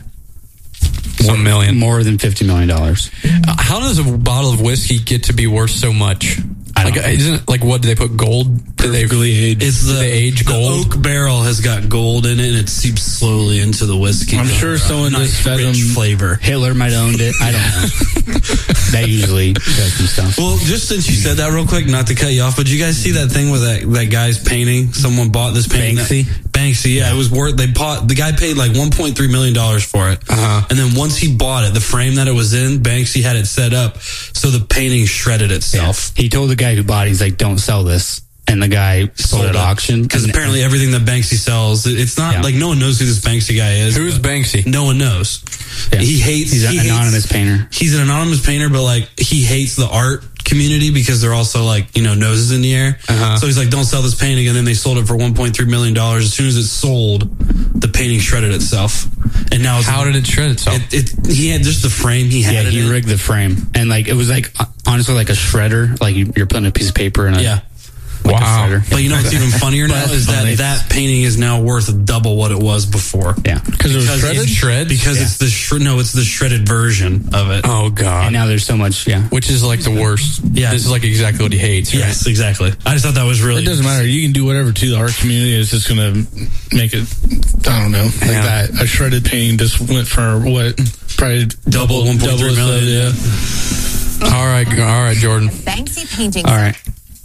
1 million. More than $50 million. How does a bottle of whiskey get to be worth so much? Isn't it like, what do they put gold? Do they age? It's the age gold. The oak barrel has got gold in it, and it seeps slowly into the whiskey. I'm sure someone just fed him flavor. Hitler might have owned it. I don't know. That usually does some stuff. Well, just since you said that real quick, not to cut you off, but you guys see that thing with that guy's painting? Someone bought this painting. Banksy, yeah. It was worth. The guy paid like $1.3 million for it, and then once he bought it, the frame that it was in, Banksy had it set up so the painting shredded itself. Yeah. He told the guy who bought it, he's like, "Don't sell this." And the guy sold it at auction. Because apparently everything that Banksy sells, it's not like no one knows who this Banksy guy is. Who's Banksy? No one knows. Yeah. He's an anonymous painter. He's an anonymous painter, but like he hates the art community because they're also like, noses in the air. So he's like, don't sell this painting. And then they sold it for $1.3 million. As soon as it sold, the painting shredded itself. And now how did it shred itself? He had just the frame he had. Yeah, he rigged the frame. And like, it was like, honestly, like a shredder. Like you're putting a piece of paper in a... Yeah. Like wow. But you know what's even funnier now is that painting is now worth double what it was before. Yeah. Because it was shredded? Because it's the shredded version of it. Oh, God. And now there's so much, Which is like the worst. Yeah. This is like exactly what he hates, right? Yes, exactly. I just thought that was really... It doesn't matter. You can do whatever to the art community. It's just going to make it, I don't know, like that. A shredded painting just went for what? Probably double 1.3 million. All right, Jordan. Banksy painting. All right.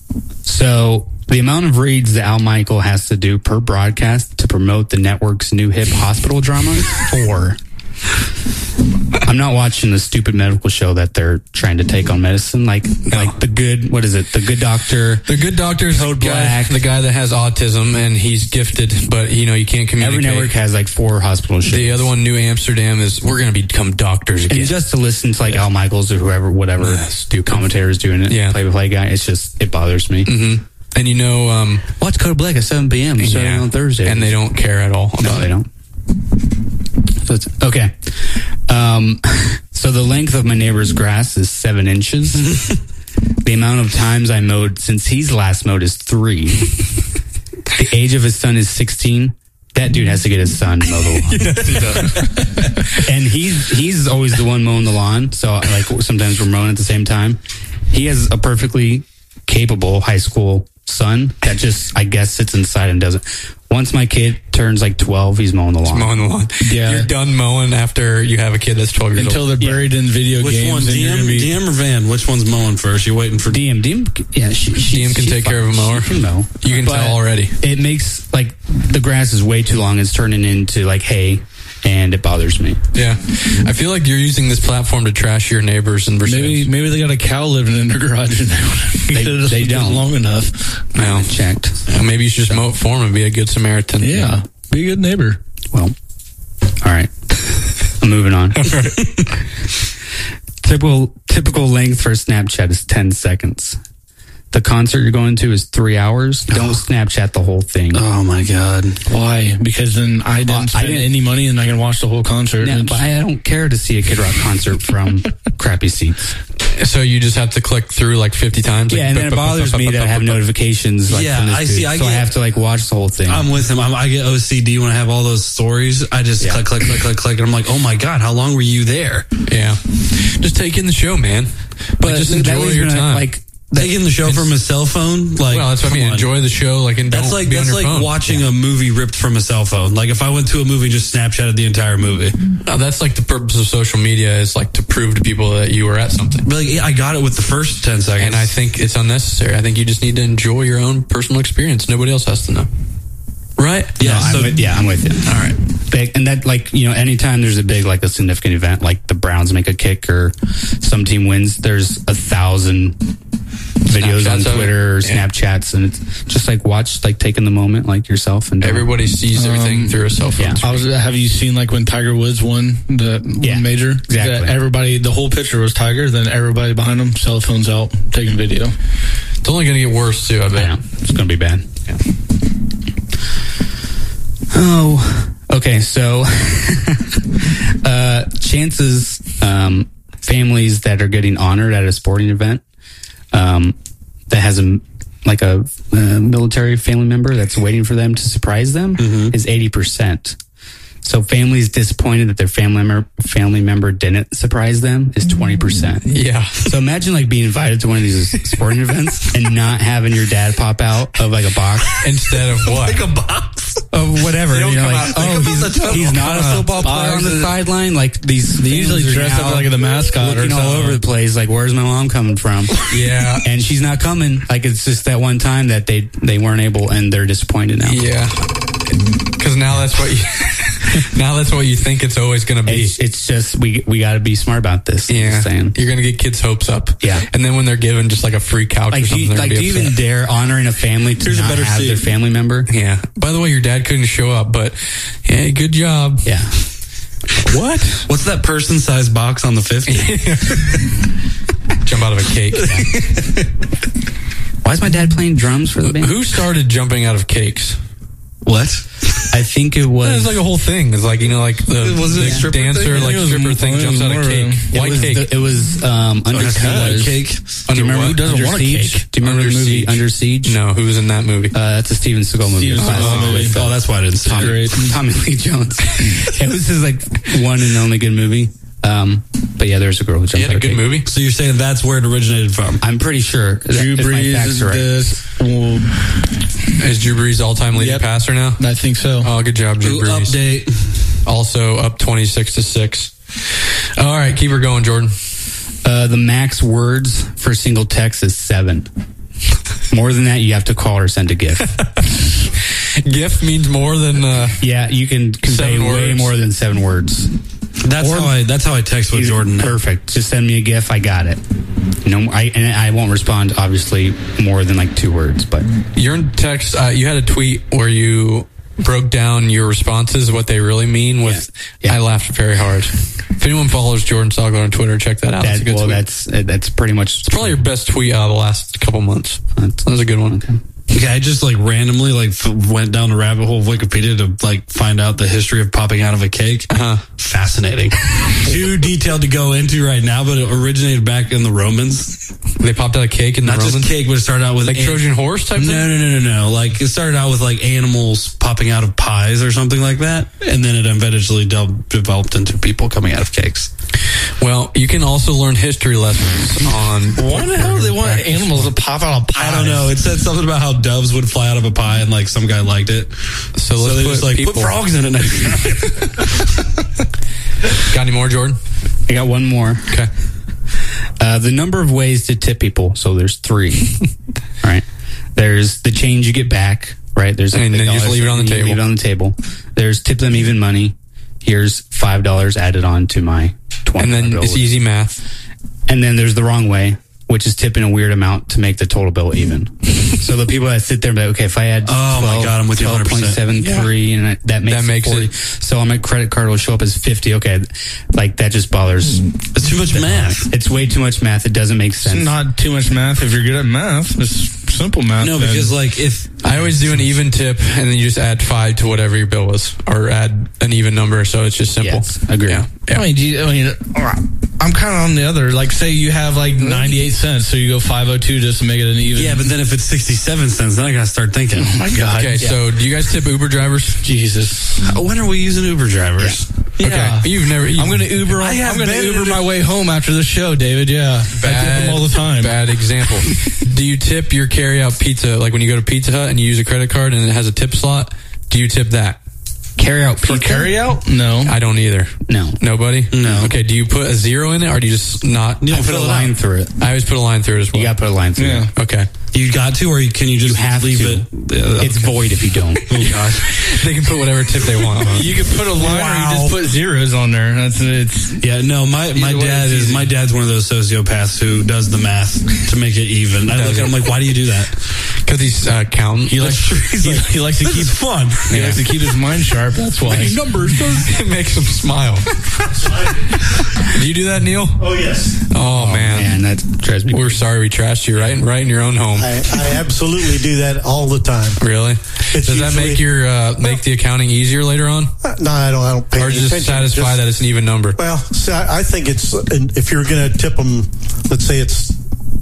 So the amount of reads that Al Michael has to do per broadcast to promote the network's new hip hospital drama is 4. I'm not watching the stupid medical show that they're trying to take on medicine. Like the good, what is it? The Good Doctor. The Good Doctor is the guy that has autism and he's gifted, but you can't communicate. Every network has like 4 hospital shows. The other one, New Amsterdam, is we're going to become doctors again. And just to listen to like Al Michaels or whatever commentators doing it, play-by-play guy, it bothers me. Mm-hmm. And watch Code Black at 7 p.m. starting on Thursday. And they don't care at all. No, they don't. So okay. So the length of my neighbor's grass is 7 inches. The amount of times I mowed since he's last mowed is 3. The age of his son is 16. The that dude has to get his son to mow the lawn. Yes, he does. And he's always the one mowing the lawn. So like sometimes we're mowing at the same time. He has a perfectly capable high school son that just, I guess, sits inside and doesn't. Once my kid turns like 12, he's mowing the lawn. Mowing the lawn. Yeah. You're done mowing after you have a kid that's 12 years Until old. they're buried in video Which games. one, DM or Van? Which one's mowing first? You waiting for DM, yeah, DM can take care of a mower. She can mow. You can But tell already. It makes, like, the grass is way too long. It's turning into, like, hay, and it bothers me. Yeah. I feel like you're using this platform to trash your neighbors and Maybe they got a cow living in their garage and They don't. long enough. No. Checked. Maybe you should just mow it for them and be a good Samaritan. Yeah. Be a good neighbor. Well, all right. I'm moving on. Typical length for Snapchat is 10 seconds. The concert you're going to is 3 hours. Don't Snapchat the whole thing. Oh my God. Why? Because then I didn't spend any money and I can watch the whole concert. Yeah, but I don't care to see a Kid Rock concert from crappy seats. So you just have to click through like 50 times. Yeah, and then it bothers me that I have notifications. Like, from this I see. dude. So I have to like watch the whole thing. I'm with him. I get OCD when I have all those stories. I just click, and I'm like, oh my God, how long were you there? Yeah. Just take in the show, man. But just enjoy your time. Like, taking the show from a cell phone, like, well, that's what I mean. Enjoy the show, like, and that's don't like be on that's your like phone. watching a movie ripped from a cell phone. Like if I went to a movie, and just Snapchatted the entire movie. No, that's like the purpose of social media is like to prove to people that you were at something. But like, I got it with the first 10 seconds, and I think it's unnecessary. I think you just need to enjoy your own personal experience. Nobody else has to know. Right? Yeah, I'm with you. All right. And that, like, you know, anytime there's a big, like, a significant event, like the Browns make a kick or some team wins, there's 1,000 videos Snapchats on Twitter or Snapchats, and it's just like watch, like, taking the moment, like yourself, and everybody sees everything through a cell phone. Yeah. Have you seen like when Tiger Woods won the major? Exactly. Everybody, the whole picture was Tiger, then everybody behind him, cell phones out, taking video. It's only going to get worse too. I bet. Yeah, it's going to be bad. Yeah. Oh, okay. So, chances, families that are getting honored at a sporting event, that has a military family member that's waiting for them to surprise them is 80%. So families disappointed that their family member didn't surprise them is 20%. Yeah. So imagine like being invited to one of these sporting events and not having your dad pop out of like a box instead of what? Like a box of whatever. You know, like, he's not a football player on the sideline. Like they usually dress up like the mascot or looking all over the place. Like, where's my mom coming from? Yeah. And she's not coming. Like, it's just that one time that they weren't able, and they're disappointed now. Yeah. Because now that's what you think it's always going to be. It's just we got to be smart about this. Yeah, saying. You're going to get kids' hopes up. Yeah, and then when they're given just like a free couch like, or something, do you even dare honoring a family to not have their family member? Yeah. By the way, your dad couldn't show up, but hey, good job. Yeah. What? What's that person-sized box on the 50? Jump out of a cake. Why is my dad playing drums for the band? Who started jumping out of cakes? What? I think it was. It was like a whole thing. It's like, you know, like the dancer, like stripper thing jumps out of cake. White cake. It was Under Siege. Cake. Do you remember who doesn't want a cake? Do you remember the movie Under Siege? No, who was in that movie? That's a Steven Seagal movie. Oh, that's why I didn't see it. Tommy Lee Jones. It was his like one and only good movie. But yeah, there's a girl who jumped out of a good movie. So you're saying that's where it originated from? I'm pretty sure. Drew Brees is Drew Brees all-time leading passer now? I think so. Oh, good job, Drew Brees. Update. Also up 26-6. All right, keep her going, Jordan. The max words for a single text is 7. More than that, you have to call or send a GIF. GIF means more than yeah, you can convey way more than 7 words. That's how I text with Jordan. Perfect. Just send me a GIF. I got it. I won't respond obviously more than like 2 words. But your text, you had a tweet where you broke down your responses, what they really mean. I laughed very hard. If anyone follows Jordan Sogler on Twitter, check that out. That's a good tweet. That's pretty much. It's probably your best tweet out of the last couple months. That was a good one. Okay, I just like randomly went down the rabbit hole of Wikipedia to like find out the history of popping out of a cake. Fascinating. Too detailed to go into right now, but it originated back in the Romans. They popped out a cake in the Not Romans? just cake, but it started out with like Trojan horse type thing? No. Like it started out with like animals popping out of pies or something like that, and then it eventually developed into people coming out of cakes. Well, you can also learn history lessons on. Why the hell do they want animals to pop out of pies? I don't know. It said something about how doves would fly out of a pie, and like some guy liked it. So they just like put frogs in it next time. Got any more, Jordan? I got one more. Okay. The number of ways to tip people. So there's 3. Right. There's the change you get back. Right. There's and then you just leave it on the table. Leave it on the table. There's tip them even money. Here's $5 added on to my $20. And then it's easy math. And then there's the wrong way, which is tipping a weird amount to make the total bill even. So the people that sit there and be like, okay, if I add 12.73 and that makes 40. It. So on my credit card will show up as 50. Okay, like that just bothers. It's too much math. It's way too much math. It doesn't make sense. It's not too much math if you're good at math. It's simple math. No, because like if I always do an even tip and then you just add 5 to whatever your bill was, or add an even number, so it's just simple. Yes, agree. Yeah. I mean, I'm kind of on the other. Like, say you have like 98 cents, so you go 502 just to make it an even. Yeah, but then if it's 67 cents, then I gotta start thinking. Oh my God. Okay, so do you guys tip Uber drivers? Jesus. When are we using Uber drivers? Yeah. Okay, you've never. I'm going to Uber. I'm going to Uber my way home after the show, David. Yeah, I tip them all the time. Bad example. Do you tip your carry-out pizza, like when you go to Pizza Hut and you use a credit card and it has a tip slot? Do you tip that? Carry-out for pizza? carry-out? No, I don't either. No, nobody. No. Okay. Do you put a 0 in it, or do you just not? I put a line through it. I always put a line through it as well. You got to put a line through it. Okay. You got to, or can you just leave it? It's void if you don't. Oh gosh, they can put whatever tip they want. You can put a line, or you just put zeros on there. My dad's one of those sociopaths who does the math to make it even. I look at him like, why do you do that? Because he's counting. He likes to keep fun. He likes to keep his mind sharp. That's why. Numbers. It makes him smile. Do you do that, Neil? Oh yes. Oh man, that drives me. We're sorry we trashed you right in your own home. I absolutely do that all the time. Really? Does that make your make the accounting easier later on? No, I don't pay or any just attention. satisfy that it's an even number. Well, see, I think it's, if you're going to tip them, let's say it's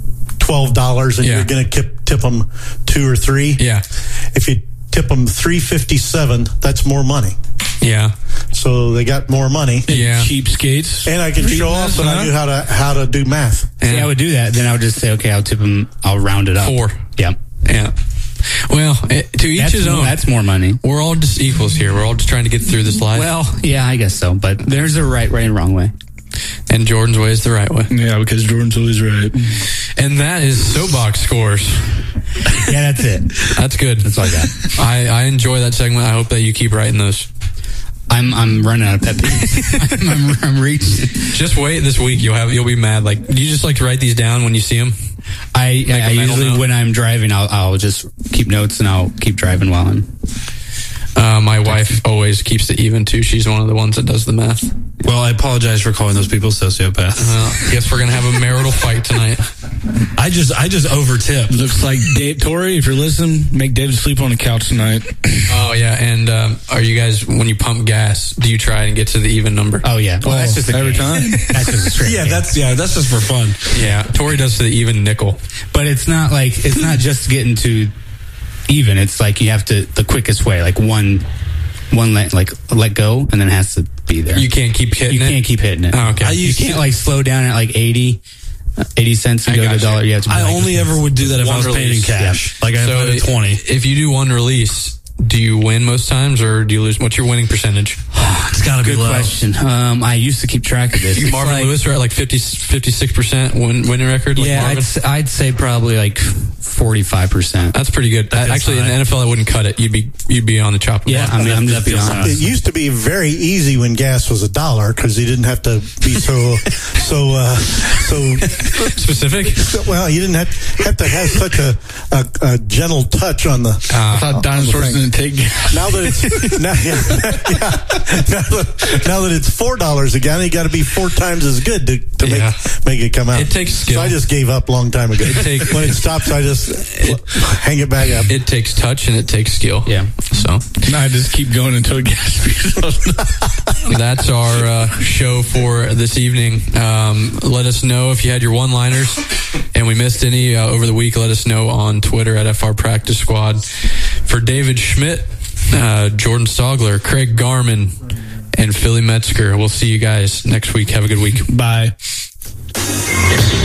$12 and you're going to tip them 2 or 3. Yeah. If you tip them $3.57, that's more money. Yeah. So they got more money. Yeah. Cheapskates. And I can show off that I knew how to do math. See, I would do that. Then I would just say, okay, I'll tip them. I'll round it up. 4. Yeah. Yeah. Well, to each his own. That's more money. We're all just equals here. We're all just trying to get through this life. Well, yeah, I guess so. But there's a right and wrong way. And Jordan's way is the right way. Yeah, because Jordan's always right. And that is Soapbox Scores. Yeah, that's it. That's good. That's all I got. I enjoy that segment. I hope that you keep writing those. I'm running out of pet peeves. I'm reaching. Just wait this week. You'll be mad. Like, do you just like to write these down when you see them? I usually when I'm driving, I'll just keep notes and I'll keep driving while I'm. My wife always keeps it even too. She's one of the ones that does the math. Well, I apologize for calling those people sociopaths. Guess we're gonna have a marital fight tonight. I just over tip. Looks like Tori, if you're listening, make David sleep on the couch tonight. Oh yeah, and are you guys, when you pump gas, do you try and get to the even number? Oh yeah, well that's just every time. That's just a straight. That's just for fun. Yeah, Tori does to the even nickel, but it's not just getting to even. It's like you have to the quickest way, like one let go, and then it has to be there. You can't keep hitting it? You can't keep hitting it. Oh, okay. You can't like slow down at like 80 cents and go to $1. You have to. I only ever would do that if I was paying in cash. Yeah. Like I put in 20. If you do one release, do you win most times or do you lose? What's your winning percentage? It's got to be good low. Question. I used to keep track of this. Marvin Lewis are at like 56% winning record. Like yeah, I'd say probably like 45%. That's pretty good. Actually, in the NFL, I wouldn't cut it. You'd be on the chopping block. Yeah, I'm just being honest. It used to be very easy when gas was $1 because you didn't have to be so specific. Well, you didn't have to have such a gentle touch on the. I thought dinosaurs didn't take gas. Now that it's now that it's $4 a gallon, you got to be 4 times as good to make it come out. It takes skill. So I just gave up a long time ago. When it stops, I just hang it back up. It takes touch and it takes skill. Yeah. So I just keep going until it gets that's our show for this evening. Let us know if you had your one-liners and we missed any over the week. Let us know on Twitter at FR Practice Squad. For David Schmidt, Jordan Stogler, Craig Garman, and Philly Metzger, we'll see you guys next week. Have a good week. Bye.